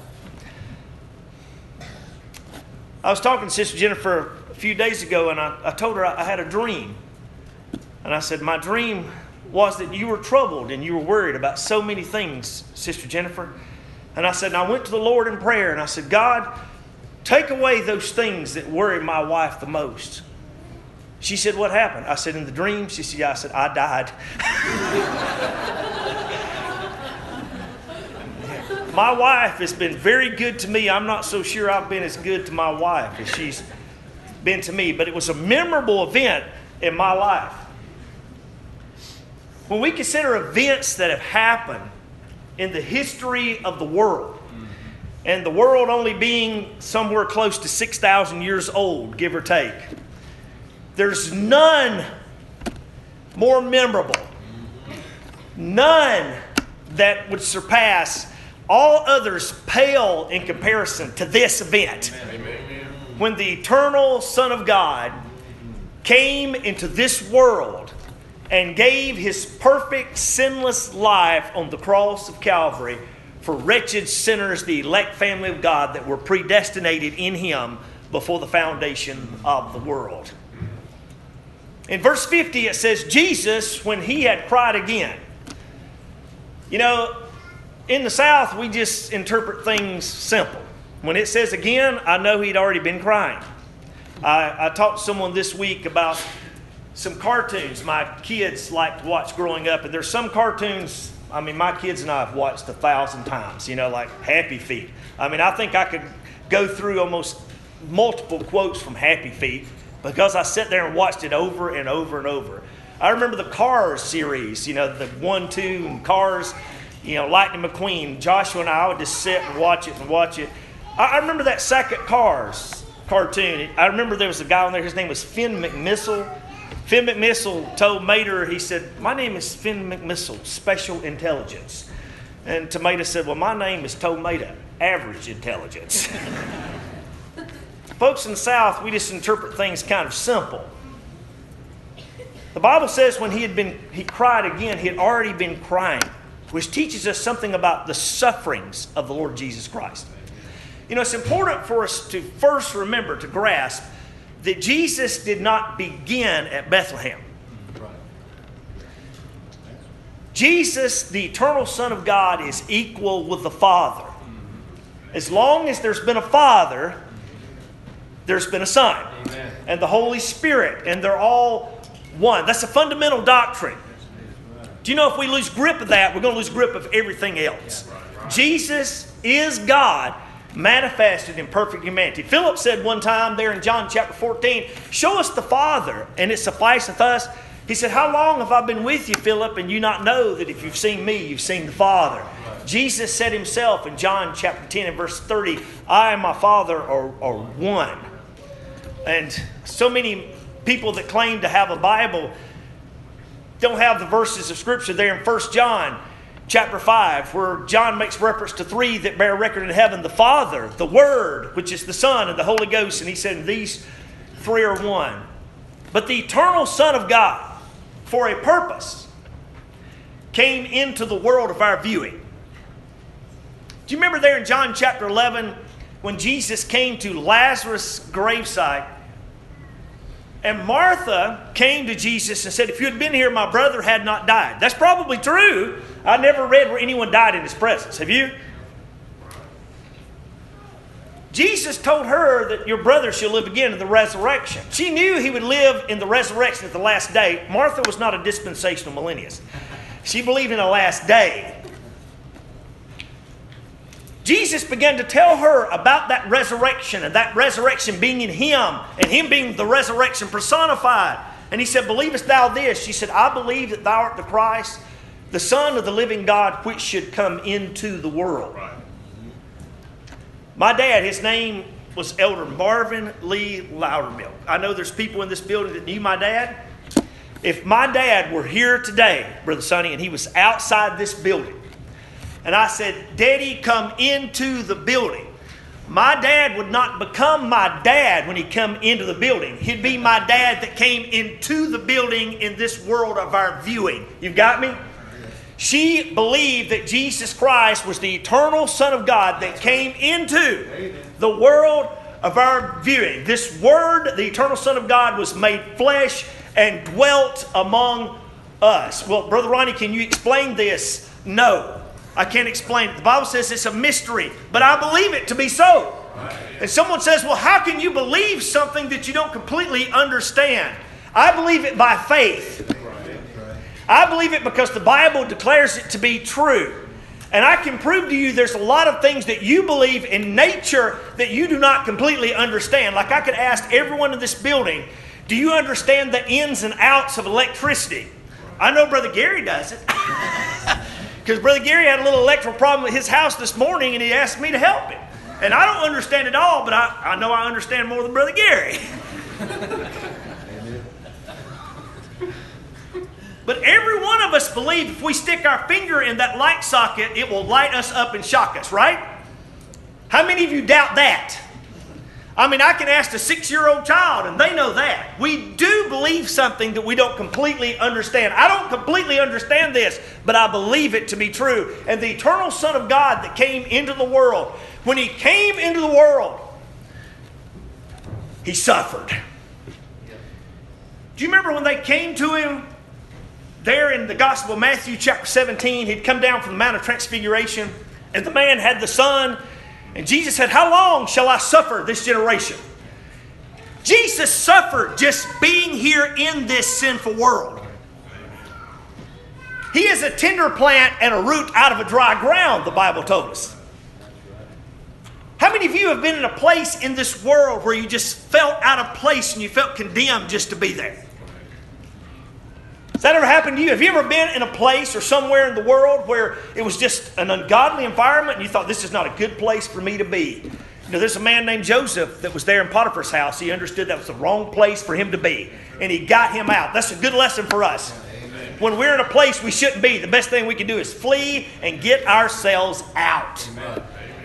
I was talking to Sister Jennifer a few days ago, and I, I told her I, I had a dream. And I said, my dream was that you were troubled and you were worried about so many things, Sister Jennifer. And I said, and I went to the Lord in prayer, and I said, God, take away those things that worry my wife the most. She said, what happened? I said, in the dream? She said, yeah. I said, I died. My wife has been very good to me. I'm not so sure I've been as good to my wife as she's been to me. But it was a memorable event in my life. When we consider events that have happened in the history of the world, and the world only being somewhere close to six thousand years old, give or take, there's none more memorable, none that would surpass, all others pale in comparison to this event. Amen. When the eternal Son of God came into this world and gave His perfect, sinless life on the cross of Calvary for wretched sinners, the elect family of God that were predestinated in Him before the foundation of the world. In verse fifty it says, Jesus, when He had cried again. You know, in the South we just interpret things simple. When it says again, I know He'd already been crying. I, I talked to someone this week about some cartoons my kids liked to watch growing up. And there's some cartoons, I mean, my kids and I have watched a thousand times, you know, like Happy Feet. I mean, I think I could go through almost multiple quotes from Happy Feet because I sat there and watched it over and over and over. I remember the Cars series, you know, the one, two, and Cars, you know, Lightning McQueen. Joshua and I, I would just sit and watch it and watch it. I, I remember that second Cars cartoon. I remember there was a guy on there, his name was Finn McMissile. Finn McMissile told Mater, he said, my name is Finn McMissile, Special Intelligence. And Tomato said, well, my name is Tomato, Average Intelligence. Folks in the South, we just interpret things kind of simple. The Bible says when he had been, he cried again, he had already been crying, which teaches us something about the sufferings of the Lord Jesus Christ. You know, it's important for us to first remember, to grasp, that Jesus did not begin at Bethlehem. Jesus, the eternal Son of God, is equal with the Father. As long as there's been a Father, there's been a Son. Amen. And the Holy Spirit, and they're all one. That's a fundamental doctrine. Do you know if we lose grip of that, we're going to lose grip of everything else? Jesus is God, manifested in perfect humanity. Philip said one time there in John chapter fourteen, show us the Father, and it sufficeth us. He said, how long have I been with you, Philip, and you not know that if you've seen me, you've seen the Father? Right. Jesus said Himself in John chapter ten and verse thirty, I and my Father are, are one. And so many people that claim to have a Bible don't have the verses of Scripture there in First John chapter five, where John makes reference to three that bear record in heaven, the Father, the Word, which is the Son, and the Holy Ghost. And he said, these three are one. But the eternal Son of God, for a purpose, came into the world of our viewing. Do you remember there in John chapter eleven, when Jesus came to Lazarus' gravesite, and Martha came to Jesus and said, if you had been here, my brother had not died. That's probably true. I never read where anyone died in His presence. Have you? Jesus told her that your brother shall live again in the resurrection. She knew He would live in the resurrection at the last day. Martha was not a dispensational millennialist. She believed in a last day. Jesus began to tell her about that resurrection, and that resurrection being in Him, and Him being the resurrection personified. And He said, believest thou this? She said, I believe that thou art the Christ, the Son of the living God, which should come into the world. Right. My dad, his name was Elder Marvin Lee Loudermilk. I know there's people in this building that knew my dad. If my dad were here today, Brother Sonny, and he was outside this building, and I said, Daddy, come into the building, my dad would not become my dad when he come into the building. He'd be my dad that came into the building in this world of our viewing. You got me? She believed that Jesus Christ was the eternal Son of God that came into the world of our viewing. This Word, the eternal Son of God, was made flesh and dwelt among us. Well, Brother Ronnie, can you explain this? No. I can't explain it. The Bible says it's a mystery, but I believe it to be so. And someone says, well, how can you believe something that you don't completely understand? I believe it by faith. I believe it because the Bible declares it to be true. And I can prove to you there's a lot of things that you believe in nature that you do not completely understand. Like I could ask everyone in this building, do you understand the ins and outs of electricity? I know Brother Gary does it. Because Brother Gary had a little electrical problem at his house this morning and he asked me to help him. And I don't understand it all, but I, I know I understand more than Brother Gary. But every one of us believe if we stick our finger in that light socket, it will light us up and shock us, right? How many of you doubt that? I mean, I can ask a six-year-old child, and they know that. We do believe something that we don't completely understand. I don't completely understand this, but I believe it to be true. And the eternal Son of God that came into the world, when He came into the world, He suffered. Do you remember when they came to Him there in the Gospel of Matthew chapter seventeen? He'd come down from the Mount of Transfiguration, and the man had the son. And Jesus said, how long shall I suffer this generation? Jesus suffered just being here in this sinful world. He is a tender plant and a root out of a dry ground, the Bible told us. How many of you have been in a place in this world where you just felt out of place and you felt condemned just to be there? Has that ever happened to you? Have you ever been in a place or somewhere in the world where it was just an ungodly environment and you thought, this is not a good place for me to be? You know, there's a man named Joseph that was there in Potiphar's house. He understood that was the wrong place for him to be, and he got him out. That's a good lesson for us. Amen. When we're in a place we shouldn't be, the best thing we can do is flee and get ourselves out. Amen.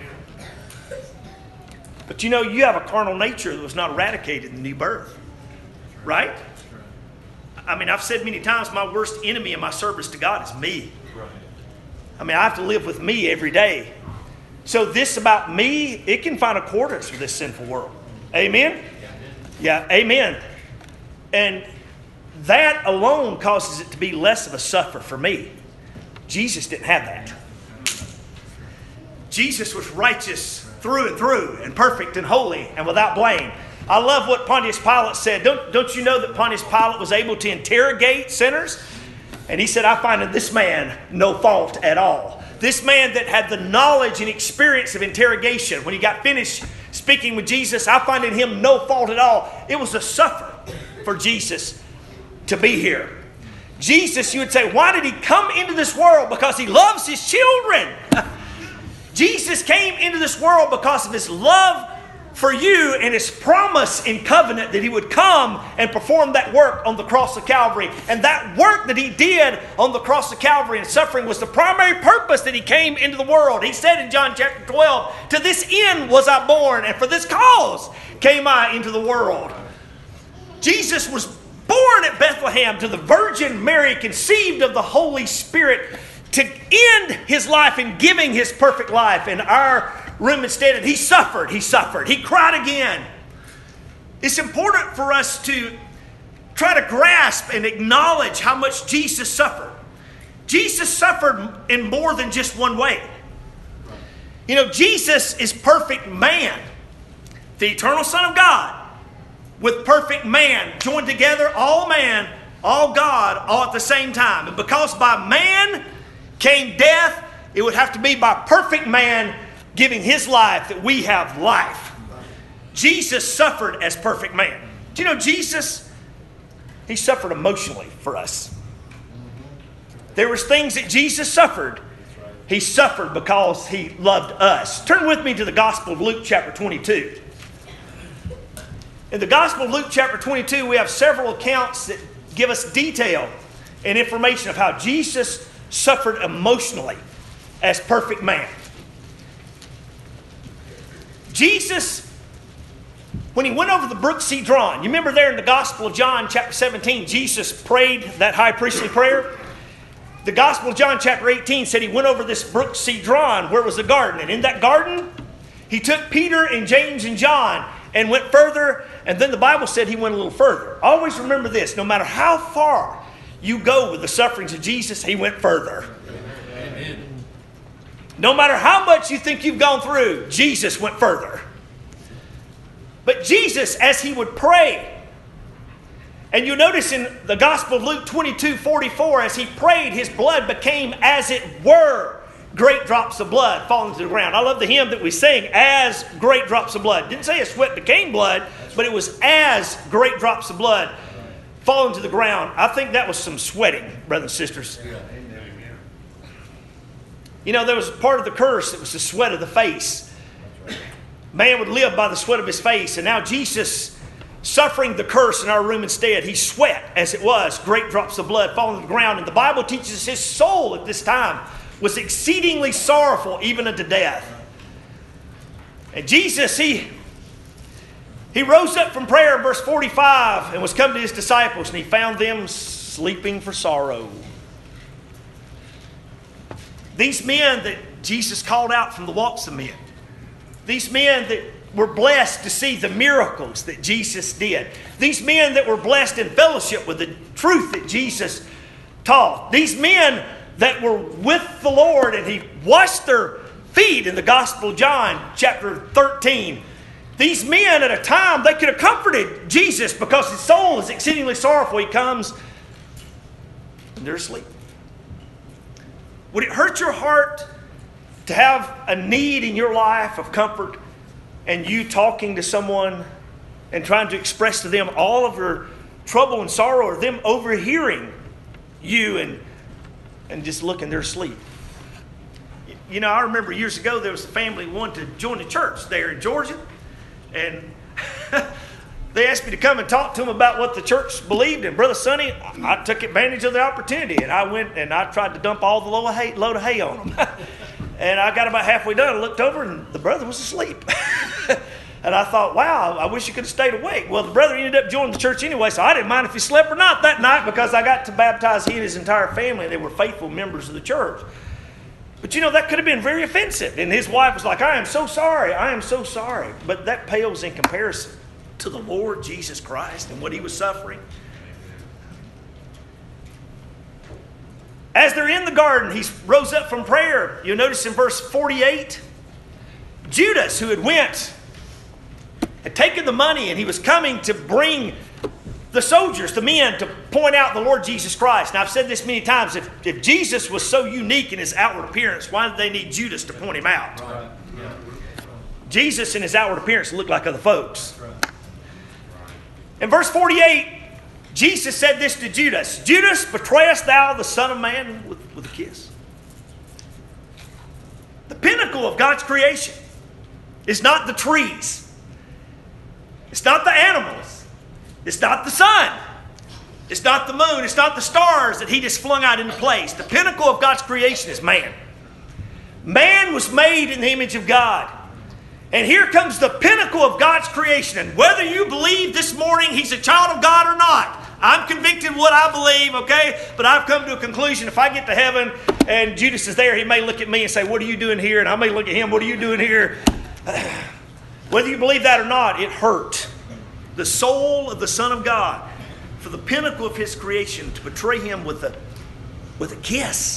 But you know, you have a carnal nature that was not eradicated in the new birth, right? I mean, I've said many times, my worst enemy in my service to God is me. I mean, I have to live with me every day. So this about me, it can find accordance with this sinful world. Amen? Yeah, amen. And that alone causes it to be less of a suffer for me. Jesus didn't have that. Jesus was righteous through and through, and perfect and holy and without blame. I love what Pontius Pilate said. Don't, don't you know that Pontius Pilate was able to interrogate sinners? And he said, I find in this man no fault at all. This man that had the knowledge and experience of interrogation, when he got finished speaking with Jesus, I find in him no fault at all. It was a suffer for Jesus to be here. Jesus, you would say, why did he come into this world? Because he loves his children. Jesus came into this world because of his love for you and his promise in covenant that he would come and perform that work on the cross of Calvary. And that work that he did on the cross of Calvary and suffering was the primary purpose that he came into the world. He said in John chapter twelve, to this end was I born, and for this cause came I into the world. Jesus was born at Bethlehem to the Virgin Mary, conceived of the Holy Spirit, to end his life in giving his perfect life in our room instead. And he suffered, he suffered, he cried again. It's important for us to try to grasp and acknowledge how much Jesus suffered. Jesus suffered in more than just one way. You know, Jesus is perfect man, the eternal Son of God, with perfect man, joined together, all man, all God, all at the same time. And because by man came death, it would have to be by perfect man giving his life that we have life. Jesus suffered as perfect man. Do you know Jesus? He suffered emotionally for us. there was things that Jesus suffered. He suffered because He loved us. Turn with me to the Gospel of Luke chapter twenty-two. In the Gospel of Luke chapter twenty-two, we have several accounts that give us detail and information of how Jesus suffered emotionally as perfect man. Jesus, when He went over the brook Cedron, you remember there in the Gospel of John chapter seventeen, Jesus prayed that high priestly prayer. The Gospel of John chapter eighteen said He went over this brook Cedron where it was a garden. And in that garden, He took Peter and James and John and went further. And then the Bible said He went a little further. Always remember this, no matter how far you go with the sufferings of Jesus, He went further. Amen. No matter how much you think you've gone through, Jesus went further. But Jesus, as He would pray, and you notice in the Gospel of Luke twenty-two forty-four, as He prayed, His blood became as it were great drops of blood falling to the ground. I love the hymn that we sing, as great drops of blood. Didn't say a sweat became blood, but it was as great drops of blood falling to the ground. I think that was some sweating, brothers and sisters. You know, there was part of the curse that was the sweat of the face. Man would live by the sweat of his face, and now Jesus, suffering the curse in our room instead, He sweat as it was, great drops of blood falling to the ground. And the Bible teaches us His soul at this time was exceedingly sorrowful, even unto death. And Jesus, He, he rose up from prayer in verse forty-five and was come to His disciples, and He found them sleeping for sorrow. These men that Jesus called out from the walks of men, these men that were blessed to see the miracles that Jesus did. These men that were blessed in fellowship with the truth that Jesus taught. These men that were with the Lord, and He washed their feet in the Gospel of John chapter thirteen. These men at a time, they could have comforted Jesus because His soul is exceedingly sorrowful. He comes and they're asleep. Would it hurt your heart to have a need in your life of comfort, and you talking to someone and trying to express to them all of your trouble and sorrow, or them overhearing you and, and just looking, they're asleep? You know, I remember years ago there was a family who wanted to join the church there in Georgia, and they asked me to come and talk to them about what the church believed. And Brother Sonny, I took advantage of the opportunity, and I went and I tried to dump all the load of hay, load of hay on them. And I got about halfway done, I looked over, and the brother was asleep. And I thought, wow, I wish you could have stayed awake. Well, the brother ended up joining the church anyway, so I didn't mind if he slept or not that night, because I got to baptize he and his entire family. They were faithful members of the church. But you know, that could have been very offensive. And his wife was like, I am so sorry, I am so sorry. But that pales in comparison to the Lord Jesus Christ and what He was suffering. As they're in the garden, He rose up from prayer. You'll notice in verse forty-eight, Judas, who had went, had taken the money, and he was coming to bring the soldiers, the men, to point out the Lord Jesus Christ. Now, I've said this many times. If, if Jesus was so unique in His outward appearance, why did they need Judas to point Him out? Right. Yeah. Jesus in His outward appearance looked like other folks. Right. In verse forty-eight, Jesus said this to Judas: Judas, betrayest thou the Son of Man with, with a kiss? The pinnacle of God's creation is not the trees. It's not the animals. It's not the sun. It's not the moon. It's not the stars that He just flung out into place. The pinnacle of God's creation is man. Man was made in the image of God. And here comes the pinnacle of God's creation. And whether you believe this morning He's a child of God or not, I'm convicted of what I believe, okay? But I've come to a conclusion. If I get to heaven and Judas is there, he may look at me and say, what are you doing here? And I may look at him, what are you doing here? Whether you believe that or not, it hurt the soul of the Son of God for the pinnacle of His creation to betray Him with a, with a kiss.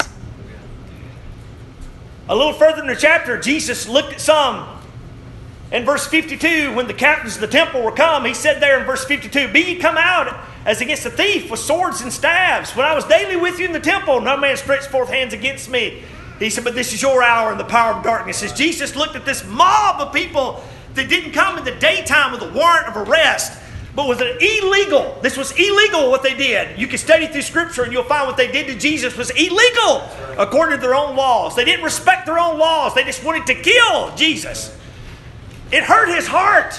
A little further in the chapter, Jesus looked at some. In verse fifty-two, when the captains of the temple were come, He said there in verse fifty-two, be ye come out as against a thief with swords and staves. When I was daily with you in the temple, no man stretched forth hands against me. He said, but this is your hour in the power of darkness. As Jesus looked at this mob of people that didn't come in the daytime with a warrant of arrest, but was it illegal? This was illegal what they did. You can study through Scripture and you'll find what they did to Jesus was illegal according to their own laws. They didn't respect their own laws. They just wanted to kill Jesus. It hurt his heart.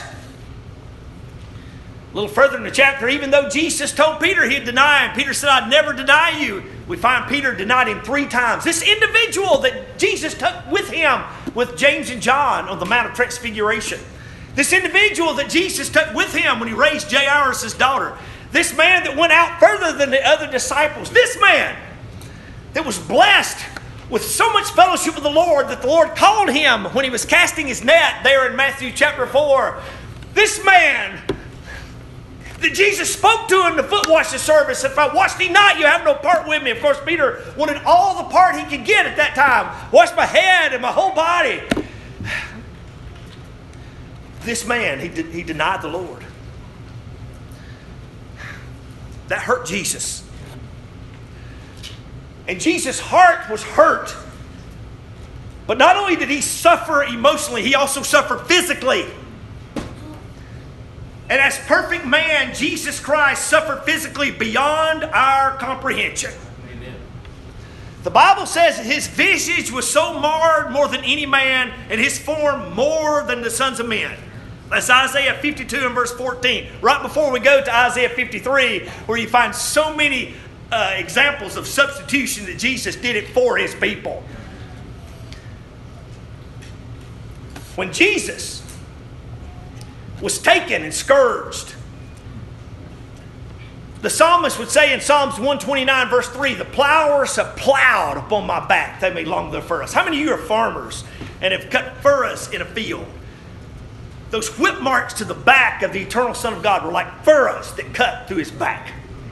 A little further in the chapter, even though Jesus told Peter he'd deny him, Peter said, I'd never deny you. We find Peter denied him three times. This individual that Jesus took with him, with James and John on the Mount of Transfiguration. This individual that Jesus took with him when he raised Jairus' daughter. This man that went out further than the other disciples. This man that was blessed with so much fellowship with the Lord that the Lord called him when he was casting his net there in Matthew chapter four. This man that Jesus spoke to in the foot washing service. If I wash thee not, you have no part with me. Of course, Peter wanted all the part he could get at that time. Wash my head and my whole body. This man, he, de- he denied the Lord. That hurt Jesus. And Jesus' heart was hurt. But not only did he suffer emotionally, he also suffered physically. And as perfect man, Jesus Christ suffered physically beyond our comprehension. Amen. The Bible says that his visage was so marred more than any man, and his form more than the sons of men. That's Isaiah fifty-two and verse fourteen. Right before we go to Isaiah fifty-three, where you find so many uh, examples of substitution that Jesus did it for his people. When Jesus was taken and scourged, the psalmist would say in Psalms one twenty-nine verse three, the plowers have plowed upon my back, they made long their furrows. How many of you are farmers and have cut furrows in a field? Those whip marks to the back of the eternal Son of God were like furrows that cut through his back.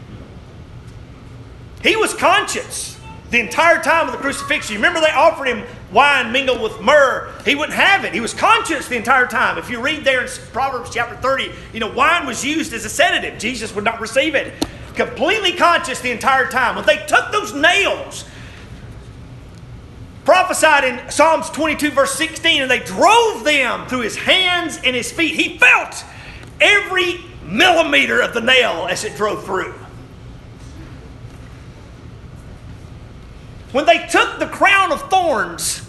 He was conscious the entire time of the crucifixion. Remember, they offered him wine mingled with myrrh. He wouldn't have it. He was conscious the entire time. If you read there in Proverbs chapter thirty, you know, wine was used as a sedative. Jesus would not receive it. Completely conscious the entire time. When they took those nails, prophesied in Psalms twenty-two verse sixteen, and they drove them through his hands and his feet, he felt every millimeter of the nail as it drove through. When they took the crown of thorns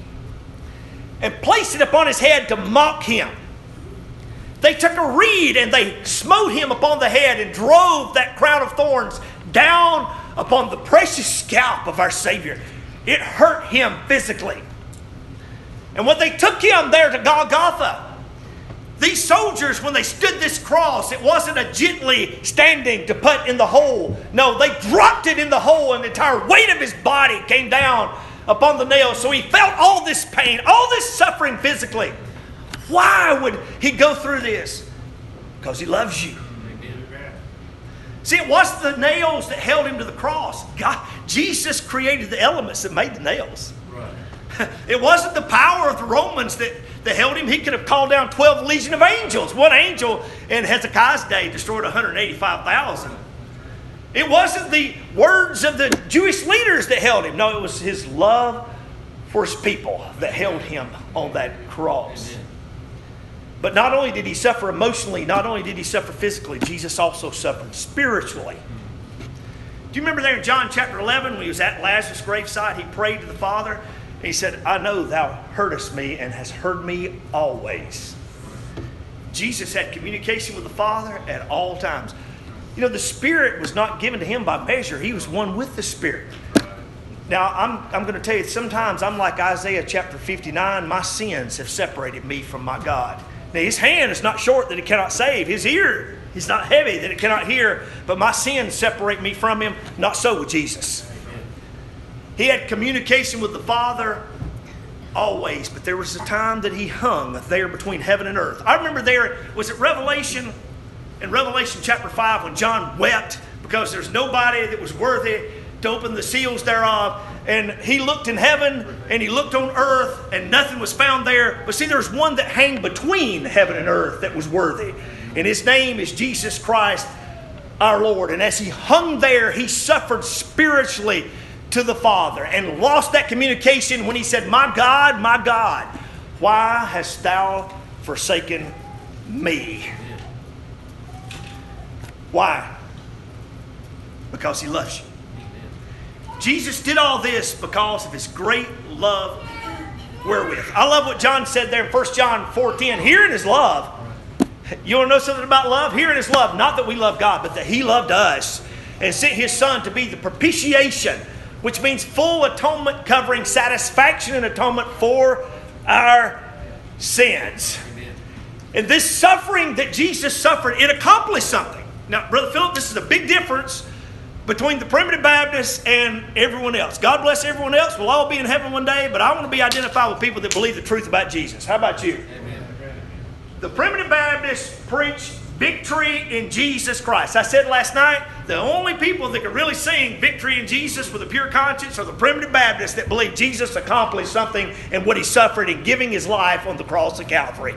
and placed it upon his head to mock him, they took a reed and they smote him upon the head and drove that crown of thorns down upon the precious scalp of our Savior. It hurt him physically. And when they took him there to Golgotha, these soldiers, when they stood this cross, it wasn't a gently standing to put in the hole. No, they dropped it in the hole, and the entire weight of his body came down upon the nail. So he felt all this pain, all this suffering physically. Why would he go through this? Because he loves you. See, it wasn't the nails that held him to the cross. God, Jesus created the elements that made the nails. Right. It wasn't the power of the Romans that, that held him. He could have called down twelve legion of angels. One angel in Hezekiah's day destroyed one hundred eighty-five thousand. It wasn't the words of the Jewish leaders that held him. No, it was his love for his people that held him on that cross. Amen. But not only did he suffer emotionally, not only did he suffer physically, Jesus also suffered spiritually. Do you remember there in John chapter eleven when he was at Lazarus' graveside, he prayed to the Father, and he said, I know thou heardest me and hast heard me always. Jesus had communication with the Father at all times. You know, the Spirit was not given to him by measure. He was one with the Spirit. Now, I'm, I'm going to tell you, sometimes I'm like Isaiah chapter fifty-nine. My sins have separated me from my God. Now, his hand is not short that it cannot save. His ear is not heavy that it cannot hear. But my sins separate me from him. Not so with Jesus. Amen. He had communication with the Father always. But there was a time that he hung there between heaven and earth. I remember there, was it Revelation? In Revelation chapter five, when John wept because there's nobody that was worthy to open the seals thereof. And he looked in heaven and he looked on earth and nothing was found there. But see, there's one that hung between heaven and earth that was worthy. And his name is Jesus Christ our Lord. And as he hung there, he suffered spiritually to the Father and lost that communication when he said, my God, my God, why hast thou forsaken me? Why? Because he loves you. Jesus did all this because of his great love wherewith. I love what John said there in First John four ten. Herein is love. You want to know something about love? Herein is love. Not that we love God, but that he loved us and sent his Son to be the propitiation, which means full atonement covering satisfaction and atonement for our sins. Amen. And this suffering that Jesus suffered, it accomplished something. Now, Brother Philip, this is a big difference between the Primitive Baptists and everyone else. God bless everyone else. We'll all be in heaven one day, but I want to be identified with people that believe the truth about Jesus. How about you? Amen. The Primitive Baptists preach victory in Jesus Christ. I said last night, the only people that can really sing victory in Jesus with a pure conscience are the Primitive Baptists that believe Jesus accomplished something in what he suffered in giving his life on the cross of Calvary.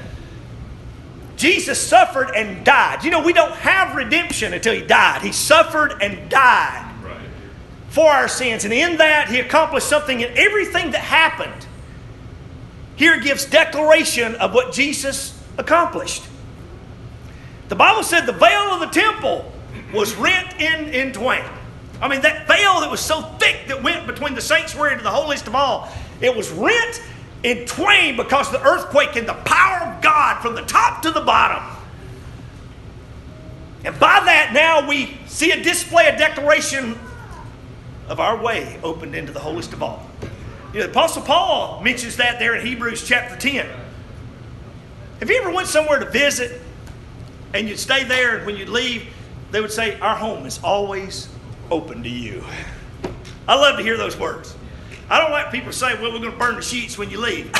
Jesus suffered and died. You know, we don't have redemption until he died. He suffered and died right. for our sins. And in that, he accomplished something in everything that happened. Here gives declaration of what Jesus accomplished. The Bible said the veil of the temple was rent in, in twain. I mean, that veil that was so thick that went between the sanctuary to the holiest of all, it was rent in twain because of the earthquake and the power of God from the top to the bottom. And by that, now we see a display, a declaration of our way opened into the holiest of all. You know, the Apostle Paul mentions that there in Hebrews chapter ten. Have you ever went somewhere to visit and you'd stay there, and when you'd leave, they would say, our home is always open to you. I love to hear those words. I don't like people say, well, we're going to burn the sheets when you leave.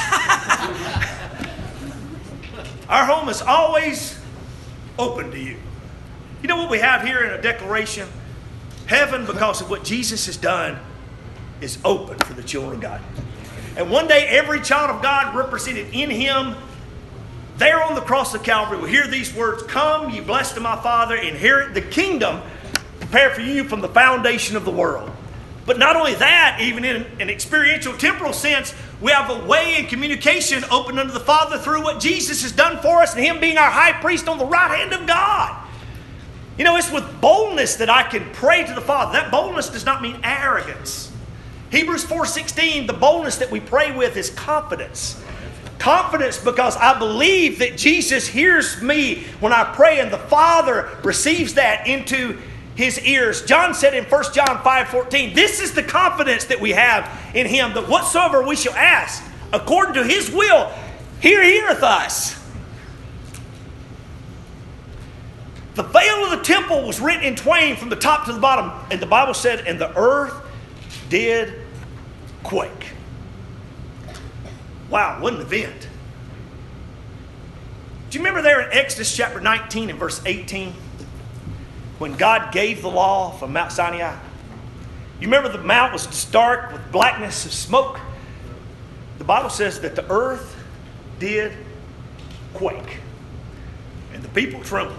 Our home is always open to you. You know what we have here in a declaration? Heaven, because of what Jesus has done, is open for the children of God. And one day, every child of God represented in him, there on the cross of Calvary, will hear these words, come, ye blessed of my Father, inherit the kingdom prepared for you from the foundation of the world. But not only that, even in an experiential temporal sense, we have a way in communication open unto the Father through what Jesus has done for us and him being our high priest on the right hand of God. You know, it's with boldness that I can pray to the Father. That boldness does not mean arrogance. Hebrews four sixteen, the boldness that we pray with is confidence. Confidence because I believe that Jesus hears me when I pray and the Father receives that into his ears. John said in First John five fourteen, this is the confidence that we have in him, that whatsoever we shall ask, according to his will, he heareth us. The veil of the temple was rent in twain from the top to the bottom. And the Bible said, and the earth did quake. Wow, what an event. Do you remember there in Exodus chapter nineteen and verse eighteen? When God gave the law from Mount Sinai? You remember the mount was dark with blackness of smoke? The Bible says that the earth did quake. And the people trembled.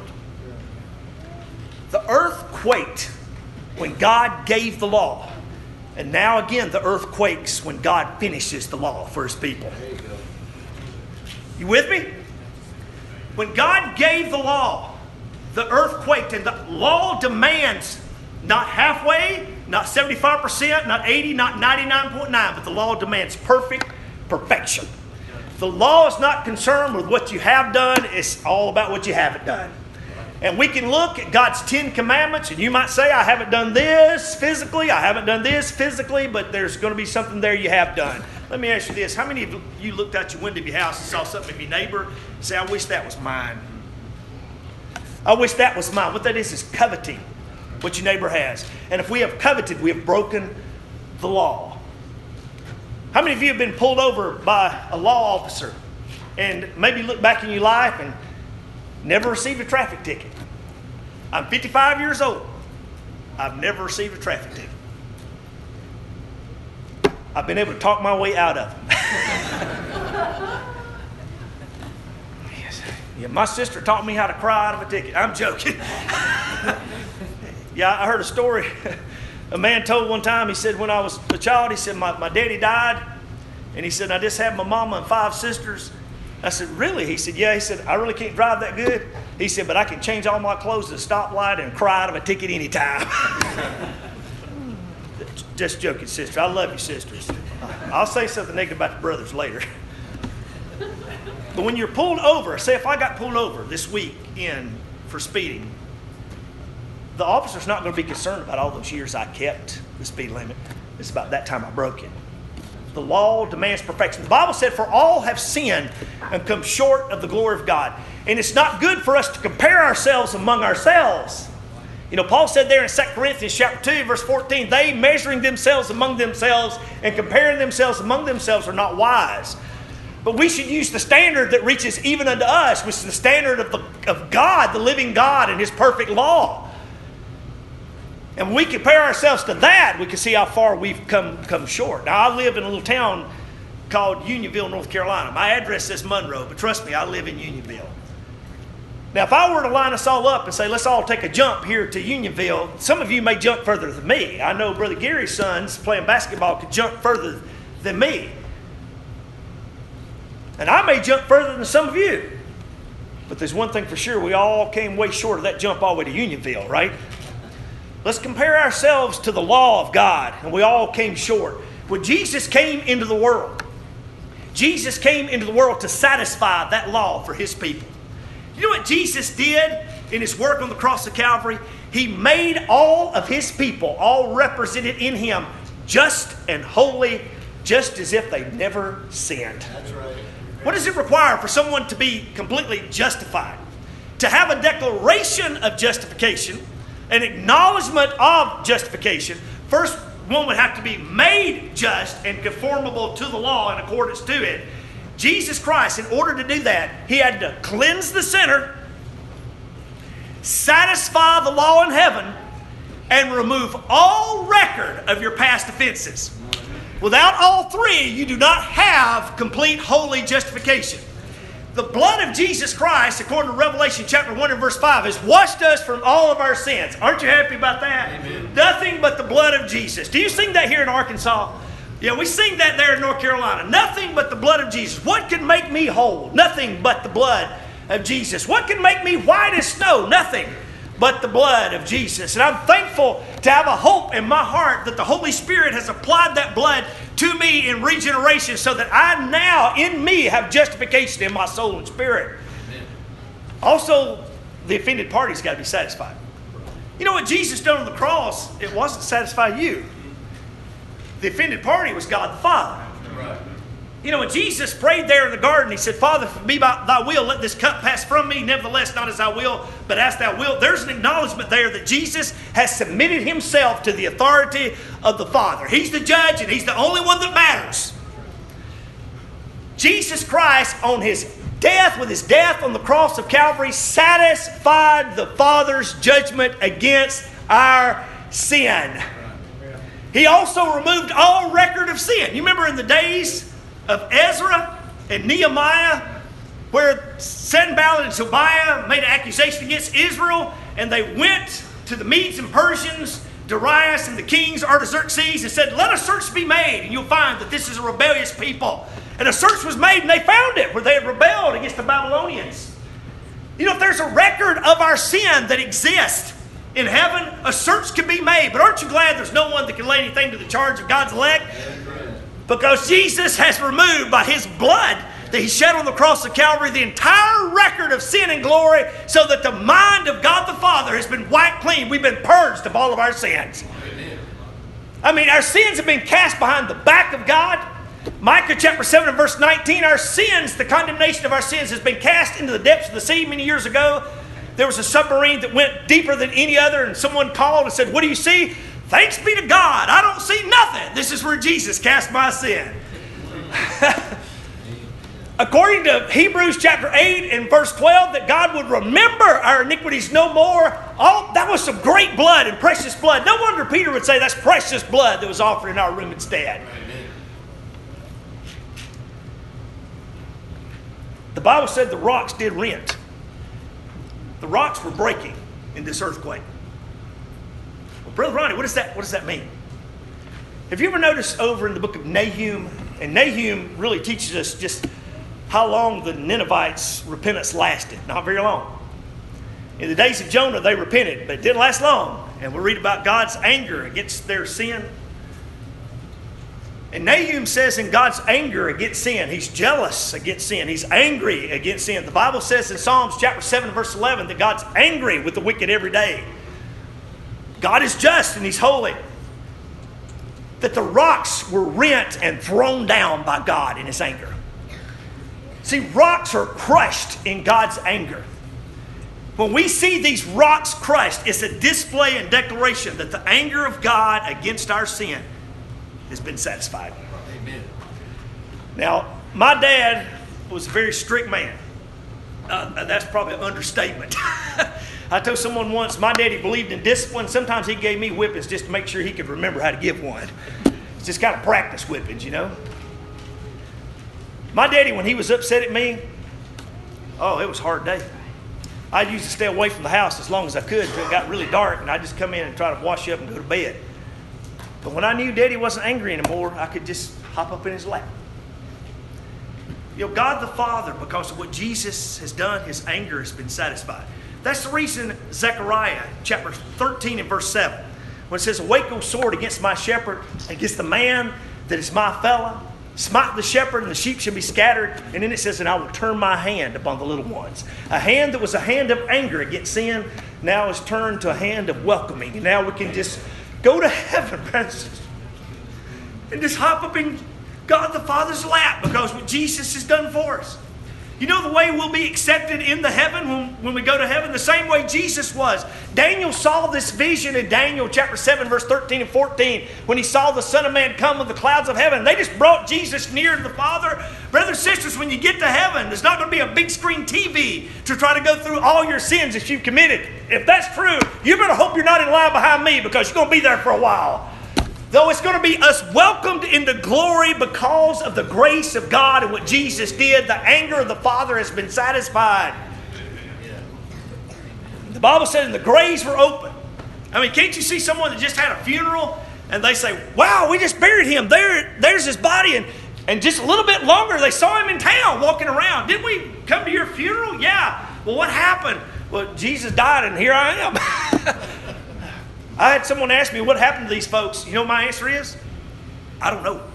The earth quaked when God gave the law. And now again the earth quakes when God finishes the law for his people. There you go. You with me? When God gave the law, the earth quaked, and the law demands not halfway, not seventy-five percent, not eighty, not ninety-nine point nine, but the law demands perfect perfection. The law is not concerned with what you have done, it's all about what you haven't done. And we can look at God's Ten Commandments, and you might say, I haven't done this physically, I haven't done this physically, but there's going to be something there you have done. Let me ask you this. How many of you looked out your window of your house and saw something of your neighbor and say, I wish that was mine? I wish that was mine. What that is is coveting what your neighbor has. And if we have coveted, we have broken the law. How many of you have been pulled over by a law officer and maybe look back in your life and never received a traffic ticket? I'm fifty-five years old. I've never received a traffic ticket. I've been able to talk my way out of them. Yes. Yeah, my sister taught me how to cry out of a ticket. I'm joking. Yeah, I heard a story. A man told one time, he said, when I was a child, he said, my, my daddy died. And he said, I just had my mama and five sisters. I said, really? He said, yeah. He said, I really can't drive that good. He said, but I can change all my clothes at a stoplight and cry out of a ticket anytime. Just joking, sister. I love you, sisters. I'll say something negative about the brothers later. But when you're pulled over, say if I got pulled over this week in for speeding, the officer's not going to be concerned about all those years I kept the speed limit. It's about that time I broke it. The law demands perfection. The Bible said, for all have sinned and come short of the glory of God. And it's not good for us to compare ourselves among ourselves. You know, Paul said there in Second Corinthians chapter two, verse fourteen, they measuring themselves among themselves and comparing themselves among themselves are not wise. But we should use the standard that reaches even unto us, which is the standard of, the, of God, the living God and His perfect law. And when we compare ourselves to that, we can see how far we've come, come short. Now, I live in a little town called Unionville, North Carolina. My address says Monroe, but trust me, I live in Unionville. Now, if I were to line us all up and say, let's all take a jump here to Unionville, some of you may jump further than me. I know Brother Gary's sons playing basketball could jump further than me. And I may jump further than some of you. But there's one thing for sure, we all came way short of that jump all the way to Unionville, right? Let's compare ourselves to the law of God, and we all came short. When Jesus came into the world, Jesus came into the world to satisfy that law for His people. You know what Jesus did in His work on the cross of Calvary? He made all of His people, all represented in Him, just and holy, just as if they never sinned. That's right. What does it require for someone to be completely justified? To have a declaration of justification, an acknowledgement of justification. First, one would have to be made just and conformable to the law in accordance to it. Jesus Christ, in order to do that, He had to cleanse the sinner, satisfy the law in heaven, and remove all record of your past offenses. Without all three, you do not have complete holy justification. The blood of Jesus Christ, according to Revelation chapter one and verse five, has washed us from all of our sins. Aren't you happy about that? Amen. Nothing but the blood of Jesus. Do you sing that here in Arkansas? Yeah, we sing that there in North Carolina. Nothing but the blood of Jesus. What can make me whole? Nothing but the blood of Jesus. What can make me white as snow? Nothing but the blood of Jesus. And I'm thankful to have a hope in my heart that the Holy Spirit has applied that blood to me in regeneration so that I now, in me, have justification in my soul and spirit. Amen. Also, the offended party's got to be satisfied. You know what Jesus done on the cross? It wasn't to satisfy you. The offended party was God the Father. Right. You know, when Jesus prayed there in the garden, He said, Father, if it be by Thy will, let this cup pass from me. Nevertheless, not as I will, but as Thou wilt. There's an acknowledgement there that Jesus has submitted Himself to the authority of the Father. He's the judge, and He's the only one that matters. Jesus Christ, on His death, with His death on the cross of Calvary, satisfied the Father's judgment against our sin. He also removed all record of sin. You remember in the days of Ezra and Nehemiah, where Sanballat and Tobiah made an accusation against Israel, and they went to the Medes and Persians, Darius and the kings, Artaxerxes, and said, let a search be made, and you'll find that this is a rebellious people. And a search was made, and they found it, where they had rebelled against the Babylonians. You know, if there's a record of our sin that exists in heaven, a search can be made. But aren't you glad there's no one that can lay anything to the charge of God's elect? Because Jesus has removed by His blood that He shed on the cross of Calvary the entire record of sin and glory, so that the mind of God the Father has been wiped clean. We've been purged of all of our sins. Amen. I mean, our sins have been cast behind the back of God. Micah chapter seven and verse nineteen, our sins, the condemnation of our sins has been cast into the depths of the sea. Many years ago, there was a submarine that went deeper than any other, and someone called and said, what do you see? Thanks be to God, I don't see nothing. This is where Jesus cast my sin. According to Hebrews chapter eight and verse twelve, that God would remember our iniquities no more. Oh, that was some great blood and precious blood. No wonder Peter would say that's precious blood that was offered in our room instead. The Bible said the rocks did rent. The rocks were breaking in this earthquake. Well, Brother Ronnie, what does that, what does that mean? Have you ever noticed over in the book of Nahum, and Nahum really teaches us just how long the Ninevites' repentance lasted. Not very long. In the days of Jonah, they repented, but it didn't last long. And we read about God's anger against their sin. And Nahum says in God's anger against sin, He's jealous against sin. He's angry against sin. The Bible says in Psalms chapter seven, verse eleven, that God's angry with the wicked every day. God is just and He's holy. That the rocks were rent and thrown down by God in His anger. See, rocks are crushed in God's anger. When we see these rocks crushed, it's a display and declaration that the anger of God against our sin has been satisfied. Amen. Now, my dad was a very strict man. Uh, that's probably an understatement. I told someone once, my daddy believed in discipline. Sometimes he gave me whippings just to make sure he could remember how to give one. It's just kind of practice whippings, you know. My daddy, when he was upset at me, oh, it was a hard day. I used to stay away from the house as long as I could until it got really dark, and I'd just come in and try to wash up and go to bed. But when I knew Daddy wasn't angry anymore, I could just hop up in his lap. You know, God the Father, because of what Jesus has done, His anger has been satisfied. That's the reason Zechariah chapter thirteen and verse seven, when it says, "Awake, O sword, against my shepherd, against the man that is my fellow. Smite the shepherd, and the sheep shall be scattered." And then it says, "And I will turn my hand upon the little ones." A hand that was a hand of anger against sin now is turned to a hand of welcoming. And now we can just go to heaven, brothers, and just hop up in God the Father's lap because what Jesus has done for us. You know the way we'll be accepted in the heaven when, when we go to heaven? The same way Jesus was. Daniel saw this vision in Daniel chapter seven, verse thirteen and fourteen, when he saw the Son of Man come with the clouds of heaven. They just brought Jesus near to the Father. Brothers and sisters, when you get to heaven, there's not going to be a big screen T V to try to go through all your sins that you've committed. If that's true, you better hope you're not in line behind me because you're going to be there for a while. Though it's going to be us welcomed into glory because of the grace of God and what Jesus did, the anger of the Father has been satisfied. The Bible said, and the graves were open. I mean, can't you see someone that just had a funeral and they say, "Wow, we just buried him. There, there's his body." And, and just a little bit longer, they saw him in town walking around. "Didn't we come to your funeral?" "Yeah." "Well, what happened?" "Well, Jesus died and here I am." I had someone ask me what happened to these folks. You know what my answer is? I don't know.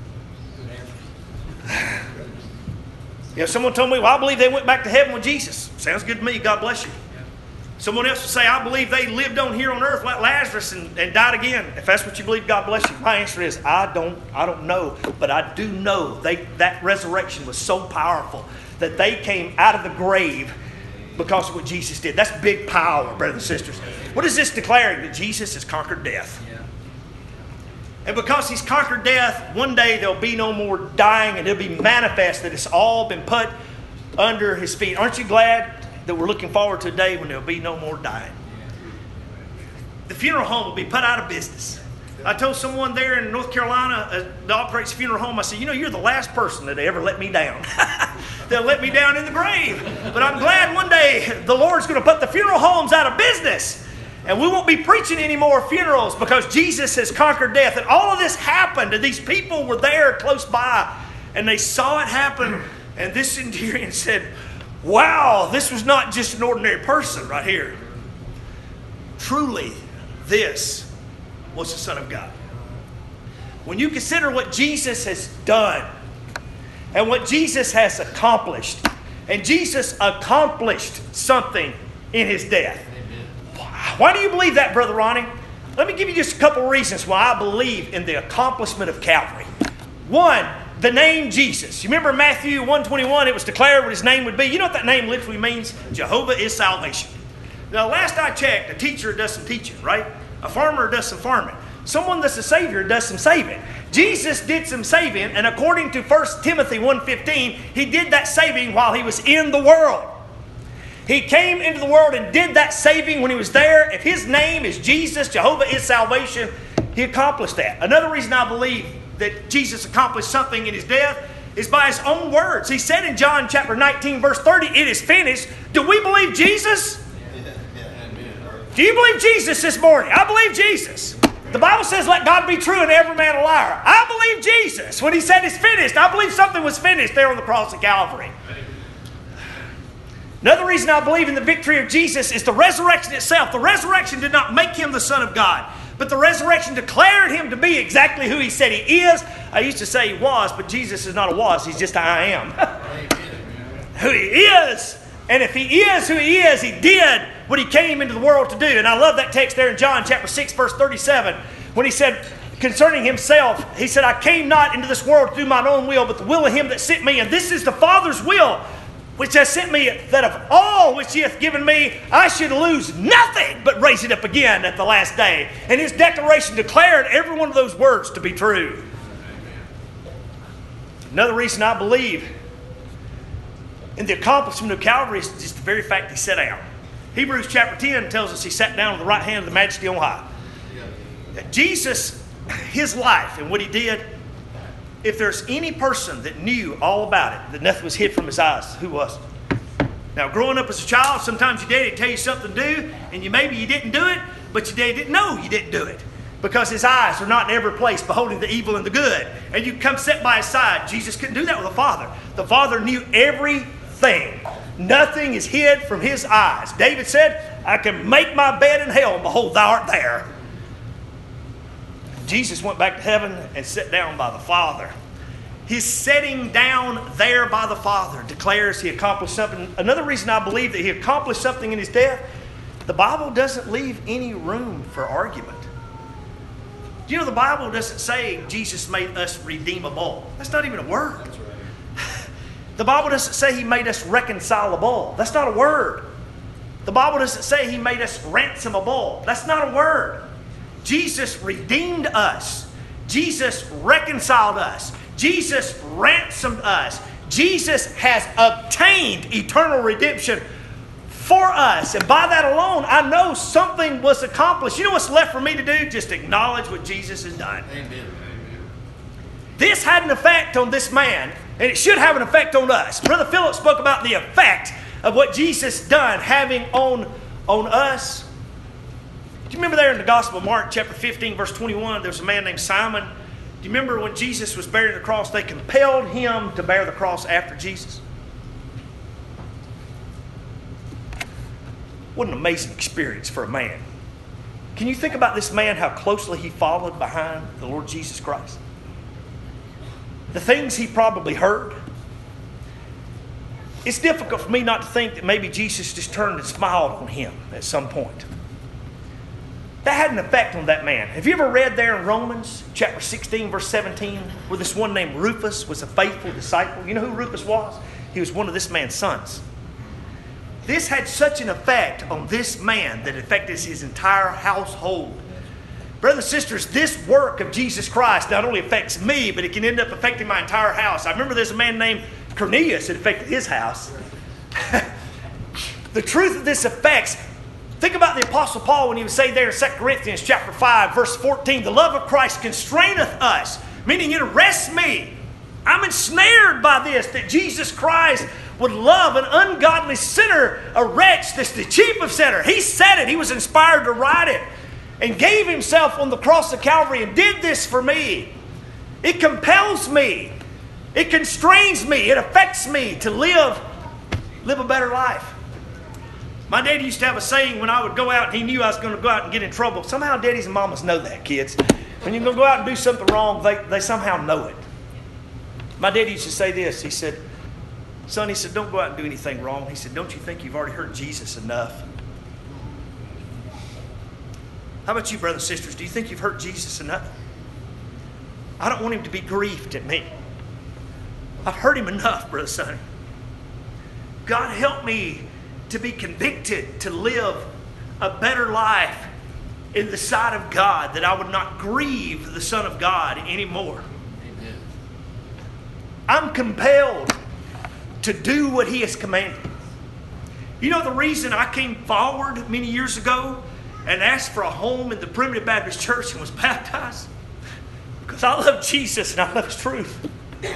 You know, someone told me, "Well, I believe they went back to heaven with Jesus." Sounds good to me. God bless you. Someone else will say, "I believe they lived on here on earth like Lazarus and, and died again." If that's what you believe, God bless you. My answer is, I don't, I don't know. But I do know they, that resurrection was so powerful that they came out of the grave because of what Jesus did. That's big power, brothers and sisters. What is this declaring? That Jesus has conquered death. Yeah. And because He's conquered death, one day there'll be no more dying and it'll be manifest that it's all been put under His feet. Aren't you glad that we're looking forward to a day when there'll be no more dying? The funeral home will be put out of business. I told someone there in North Carolina uh, that operates a funeral home, I said, "You know, you're the last person that ever let me down." They'll let me down in the grave. But I'm glad one day the Lord's going to put the funeral homes out of business. And we won't be preaching any more funerals because Jesus has conquered death. And all of this happened. And these people were there close by. And they saw it happen. And this centurion said, "Wow, this was not just an ordinary person right here. Truly, this was the Son of God." When you consider what Jesus has done and what Jesus has accomplished, and Jesus accomplished something in His death. Why do you believe that, Brother Ronnie? Let me give you just a couple of reasons why I believe in the accomplishment of Calvary. One, the name Jesus. You remember Matthew one twenty-one, it was declared what His name would be. You know what that name literally means? Jehovah is salvation. Now, last I checked, a teacher does some teaching, right? A farmer does some farming. Someone that's a Savior does some saving. Jesus did some saving, and according to First Timothy one fifteen, He did that saving while He was in the world. He came into the world and did that saving when He was there. If His name is Jesus, Jehovah is salvation, He accomplished that. Another reason I believe that Jesus accomplished something in His death is by His own words. He said in John chapter nineteen, verse thirty, "It is finished." Do we believe Jesus? Do you believe Jesus this morning? I believe Jesus. The Bible says, "Let God be true and every man a liar." I believe Jesus. When He said it's finished, I believe something was finished there on the cross of Calvary. Another reason I believe in the victory of Jesus is the resurrection itself. The resurrection did not make him the Son of God, but the resurrection declared him to be exactly who he said he is. I used to say he was, but Jesus is not a was. He's just a I am. Who he is. And if he is who he is, he did what he came into the world to do. And I love that text there in John chapter six, verse thirty-seven, when he said concerning himself, he said, I came not into this world to do mine own will, but the will of him that sent me. And this is the Father's will, which has sent me, that of all which he hath given me, I should lose nothing, but raise it up again at the last day. And his declaration declared every one of those words to be true. Another reason I believe in the accomplishment of Calvary is just the very fact he sat down. Hebrews chapter ten tells us he sat down on the right hand of the Majesty on high. Jesus, his life and what he did, if there's any person that knew all about it, that nothing was hid from his eyes, who was it? Now, growing up as a child, sometimes your daddy would tell you something to do, and you maybe you didn't do it, but your daddy didn't know you didn't do it, because his eyes are not in every place, beholding the evil and the good. And you come sit by his side. Jesus couldn't do that with the Father. The Father knew everything. Nothing is hid from his eyes. David said, I can make my bed in hell, and behold, thou art there. Jesus went back to heaven and sat down by the Father. His setting down there by the Father declares he accomplished something. Another reason I believe that he accomplished something in his death, the Bible doesn't leave any room for argument. Do you know the Bible doesn't say Jesus made us redeemable? That's not even a word. The Bible doesn't say he made us reconcilable. That's not a word. The Bible doesn't say he made us ransomable. That's not a word. Jesus redeemed us. Jesus reconciled us. Jesus ransomed us. Jesus has obtained eternal redemption for us. And by that alone, I know something was accomplished. You know what's left for me to do? Just acknowledge what Jesus has done. Amen. This had an effect on this man, and it should have an effect on us. Brother Philip spoke about the effect of what Jesus done having on, on us. Do you remember there in the Gospel of Mark, chapter fifteen, verse twenty-one, there was a man named Simon. Do you remember when Jesus was buried on the cross, they compelled him to bear the cross after Jesus? What an amazing experience for a man. Can you think about this man, how closely he followed behind the Lord Jesus Christ? The things he probably heard. It's difficult for me not to think that maybe Jesus just turned and smiled on him at some point. That had an effect on that man. Have you ever read there in Romans chapter sixteen, verse seventeen, where this one named Rufus was a faithful disciple? You know who Rufus was? He was one of this man's sons. This had such an effect on this man that it affected his entire household. Brothers and sisters, this work of Jesus Christ not only affects me, but it can end up affecting my entire house. I remember there's a man named Cornelius that affected his house. The truth of this affects. Think about the Apostle Paul when he would say there in Second Corinthians chapter five, verse fourteen, the love of Christ constraineth us, meaning it arrests me. I'm ensnared by this, that Jesus Christ would love an ungodly sinner, a wretch that's the chief of sinners. He said it. He was inspired to write it and gave himself on the cross of Calvary and did this for me. It compels me. It constrains me. It affects me to live, live a better life. My daddy used to have a saying when I would go out and he knew I was going to go out and get in trouble. Somehow daddies and mamas know that, kids. When you're going to go out and do something wrong, they, they somehow know it. My daddy used to say this. He said, son, he said, don't go out and do anything wrong. He said, don't you think you've already hurt Jesus enough? How about you, brothers and sisters? Do you think you've hurt Jesus enough? I don't want him to be grieved at me. I've hurt him enough, Brother Sonny. God help me to be convicted to live a better life in the sight of God, that I would not grieve the Son of God anymore. Amen. I'm compelled to do what he has commanded. You know the reason I came forward many years ago and asked for a home in the Primitive Baptist Church and was baptized? Because I love Jesus and I love his truth.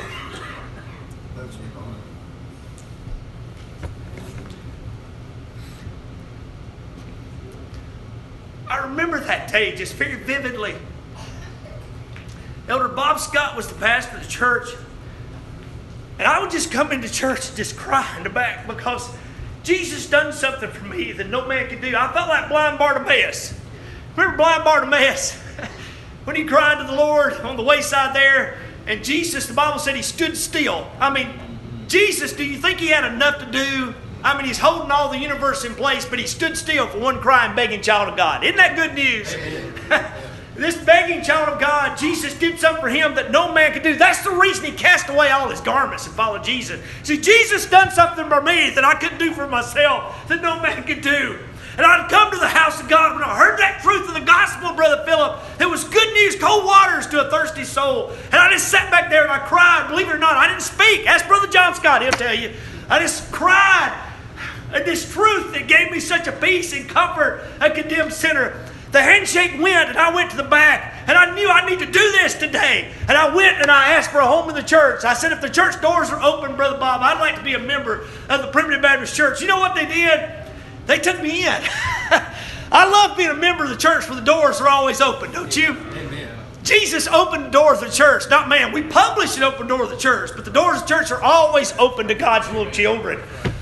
I remember that day just very vividly. Elder Bob Scott was the pastor of the church. And I would just come into church and just cry in the back because Jesus done something for me that no man can do. I felt like blind Bartimaeus. Remember blind Bartimaeus? When he cried to the Lord on the wayside there, and Jesus, the Bible said he stood still. I mean, Jesus, do you think he had enough to do? I mean, he's holding all the universe in place, but he stood still for one crying, begging child of God. Isn't that good news? This begging child of God, Jesus did something for him that no man could do. That's the reason he cast away all his garments and followed Jesus. See, Jesus done something for me that I couldn't do for myself, that no man could do. And I'd come to the house of God when I heard that truth of the gospel, Brother Philip. It was good news, cold waters to a thirsty soul. And I just sat back there and I cried. Believe it or not, I didn't speak. Ask Brother John Scott, he'll tell you. I just cried. And this truth that gave me such a peace and comfort, a condemned sinner. The handshake went, and I went to the back, and I knew I need to do this today. And I went and I asked for a home in the church. I said, if the church doors are open, Brother Bob, I'd like to be a member of the Primitive Baptist Church. You know what they did? They took me in. I love being a member of the church where the doors are always open, don't you? Amen. Jesus opened the doors of the church, not man. We publish an open door of the church, but the doors of the church are always open to God's little children.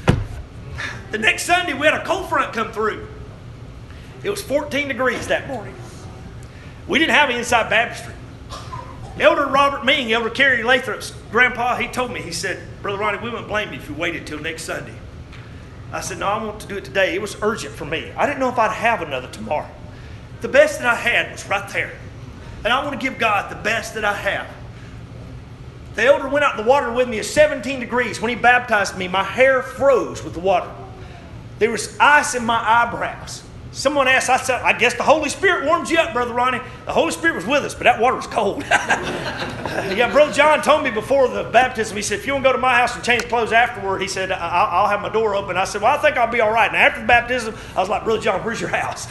The next Sunday, we had a cold front come through. It was fourteen degrees that morning. We didn't have an inside baptistry. Elder Robert Ming, Elder Kerry Lathrop's grandpa, he told me, he said, Brother Ronnie, we wouldn't blame you if you waited till next Sunday. I said, no, I want to do it today. It was urgent for me. I didn't know if I'd have another tomorrow. The best that I had was right there. And I want to give God the best that I have. The elder went out in the water with me at seventeen degrees. When he baptized me, my hair froze with the water. There was ice in my eyebrows. Someone asked, I said, I guess the Holy Spirit warms you up, Brother Ronnie. The Holy Spirit was with us, but that water was cold. Yeah, Brother John told me before the baptism, he said, if you want to go to my house and change clothes afterward, he said, I'll, I'll have my door open. I said, well, I think I'll be all right. And after the baptism, I was like, Brother John, where's your house?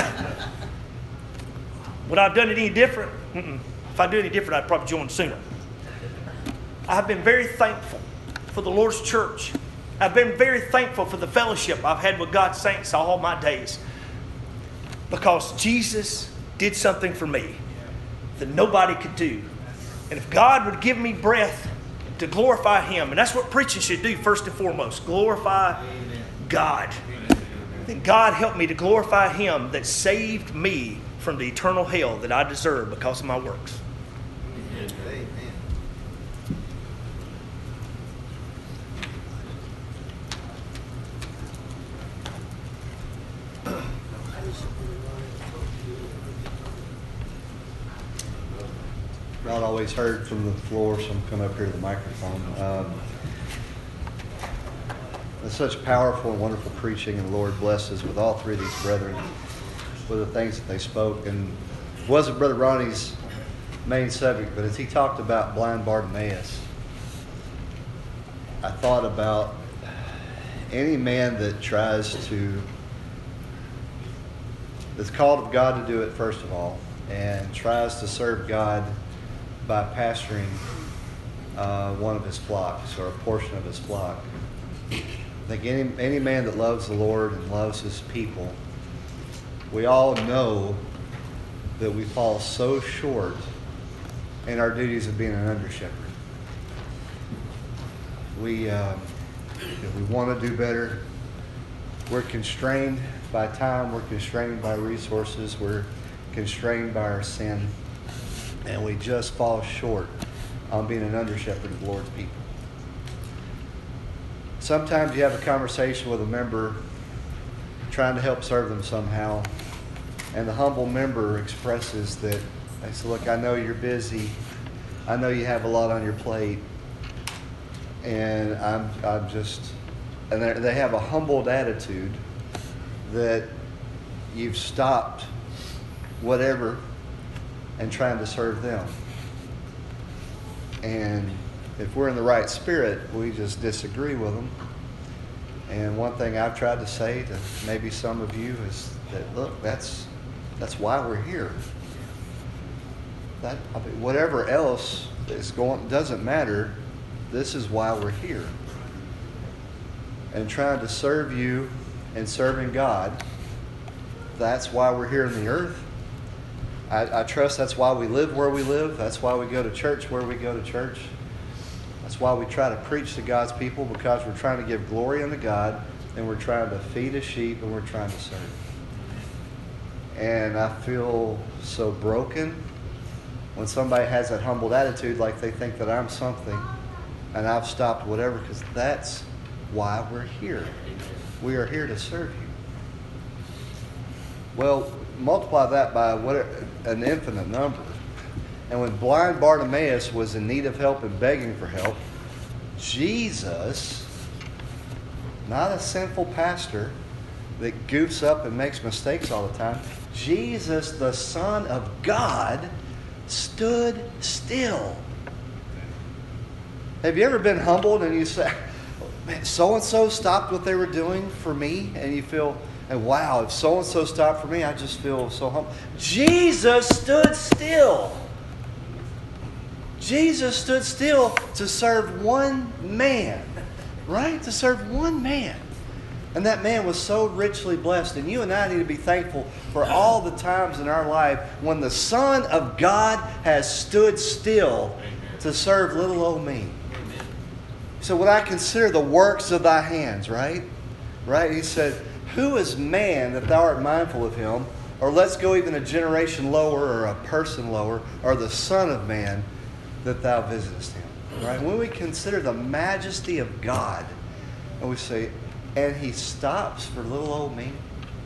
Would I have done it any different? Mm-mm. If I do any different, I'd probably join sooner. I've been very thankful for the Lord's church. I've been very thankful for the fellowship I've had with God's saints all my days. Because Jesus did something for me that nobody could do. And if God would give me breath to glorify Him, and that's what preaching should do first and foremost, glorify God. Then God helped me to glorify Him that saved me from the eternal hell that I deserve because of my works. Amen. Not always heard from the floor, so I'm coming up here to the microphone. Um, it's such powerful and wonderful preaching, and the Lord bless us with all three of these brethren with the things that they spoke. And it wasn't Brother Ronnie's main subject, but as he talked about blind Bartimaeus, I thought about any man that tries to, that's called of God to do it, first of all, and tries to serve God by pastoring uh, one of his flocks or a portion of his flock. I think any, any man that loves the Lord and loves his people, we all know that we fall so short in our duties of being an under shepherd. We, uh, we want to do better. We're constrained by time. We're constrained by resources. We're constrained by our sin. And we just fall short on being an under shepherd of the Lord's people. Sometimes you have a conversation with a member trying to help serve them somehow, and the humble member expresses that, they say, look, I know you're busy. I know you have a lot on your plate. And I'm, I'm just, and they have a humbled attitude that you've stopped whatever and trying to serve them. And if we're in the right spirit, we just disagree with them. And one thing I've tried to say to maybe some of you is that, look, that's that's why we're here. That I mean, whatever else is going doesn't matter. This is why we're here. And trying to serve you and serving God, that's why we're here on the earth. I, I trust that's why we live where we live. That's why we go to church where we go to church. That's why we try to preach to God's people, because we're trying to give glory unto God and we're trying to feed a sheep and we're trying to serve. And I feel so broken when somebody has that humbled attitude, like they think that I'm something and I've stopped whatever, because that's why we're here. We are here to serve you. Well, multiply that by what an infinite number. And when blind Bartimaeus was in need of help and begging for help, Jesus, not a sinful pastor that goofs up and makes mistakes all the time, Jesus, the Son of God, stood still. Have you ever been humbled and you say, man, so-and-so stopped what they were doing for me? And you feel, and wow, if so-and-so stopped for me, I just feel so humble. Jesus stood still. Jesus stood still to serve one man, right? To serve one man. And that man was so richly blessed. And you and I need to be thankful for all the times in our life when the Son of God has stood still to serve little old me. So what I consider the works of thy hands, right? Right? He said, who is man that thou art mindful of him? Or let's go even a generation lower or a person lower, or the Son of Man that thou visitest him. Right? When we consider the majesty of God, and we say, and he stops for little old me.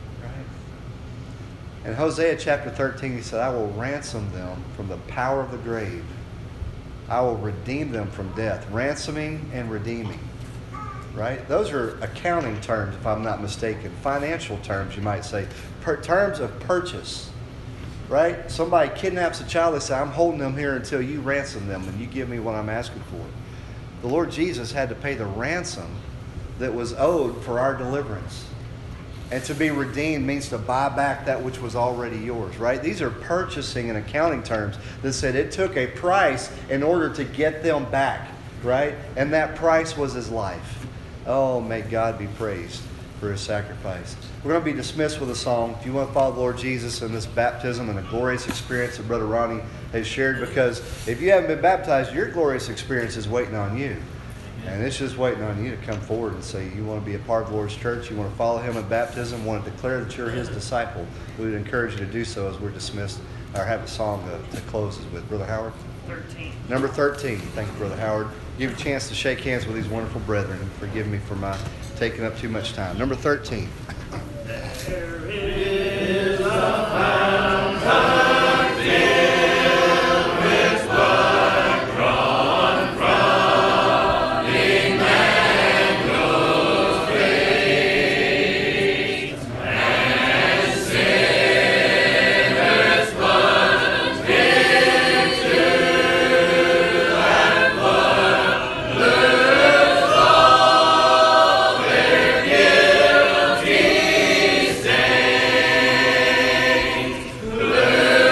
Right? In Hosea chapter thirteen, he said, I will ransom them from the power of the grave. I will redeem them from death. Ransoming and redeeming. Right? Those are accounting terms, if I'm not mistaken. Financial terms, you might say. Per- terms of purchase. Right? Somebody kidnaps a child, they say, I'm holding them here until you ransom them and you give me what I'm asking for. The Lord Jesus had to pay the ransom that was owed for our deliverance. And to be redeemed means to buy back that which was already yours, right? These are purchasing and accounting terms that said it took a price in order to get them back, right? And that price was his life. Oh, may God be praised for his sacrifice. We're going to be dismissed with a song. If you want to follow the Lord Jesus in this baptism and the glorious experience that Brother Ronnie has shared, because if you haven't been baptized, your glorious experience is waiting on you. And it's just waiting on you to come forward and say you want to be a part of the Lord's church, you want to follow him in baptism, want to declare that you're his disciple. We would encourage you to do so as we're dismissed, or have a song to, to close us with. Brother Howard? thirteen. Number thirteen. Thank you, Brother Howard. Give you a chance to shake hands with these wonderful brethren, and forgive me for my taking up too much time. Number thirteen. There is a fountain. Blue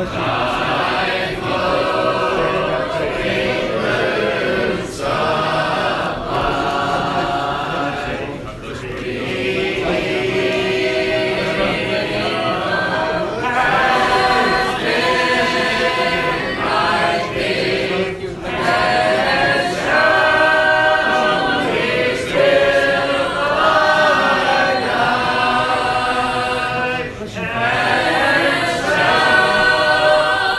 And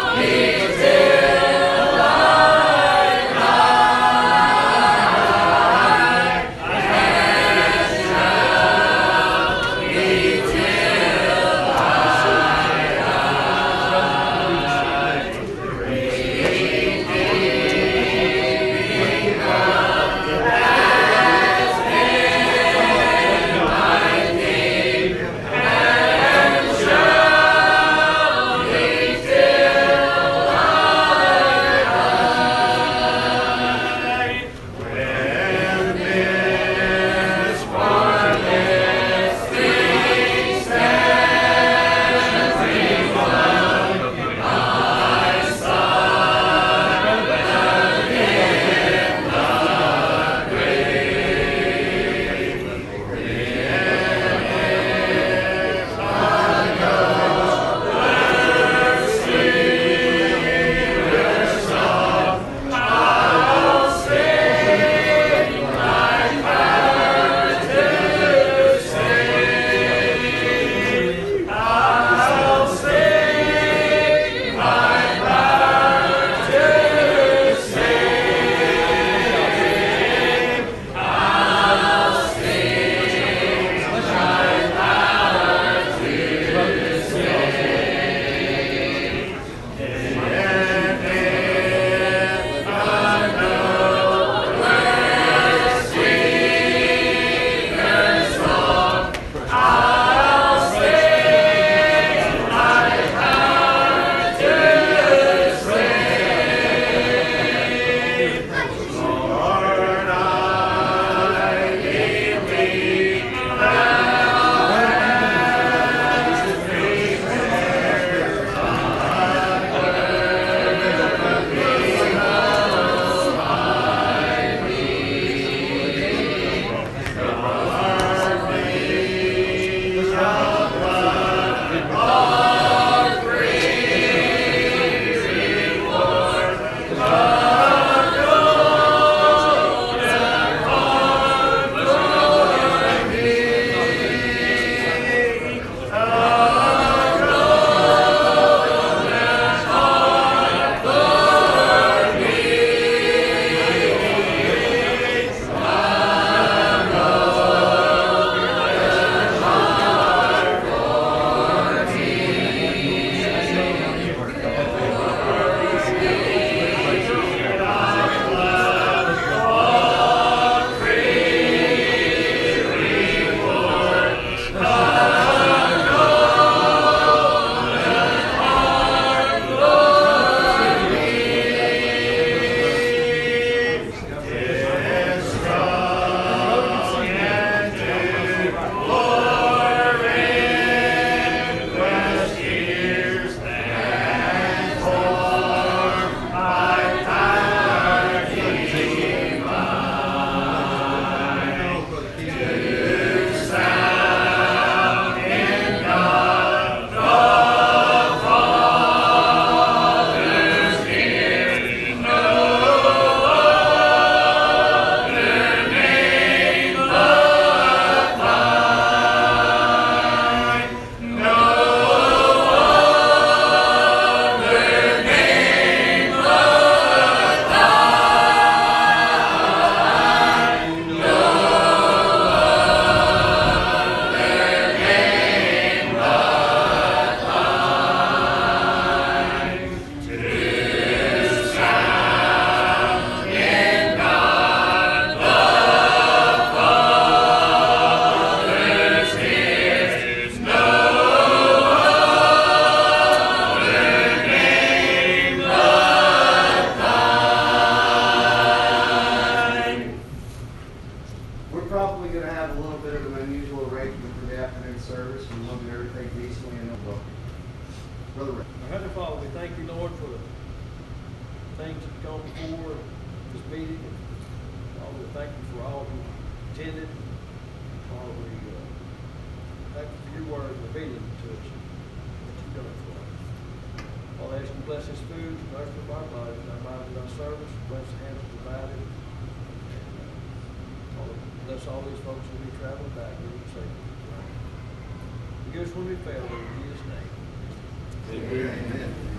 Brother Ray. Our Heavenly Father, we thank you, Lord, for the things that have gone before this meeting. And Lord, we thank you for all who attended. Lord, we uh, thank you for your word revealing to us what you've done for us. Lord, I ask you to bless this food, the nourishment of our bodies, our minds, and our service. Bless the hands that provided. And uh, Lord, bless all these folks who will be traveling back. We will say, you give us when we fail, Lord, in Jesus' name. Amen.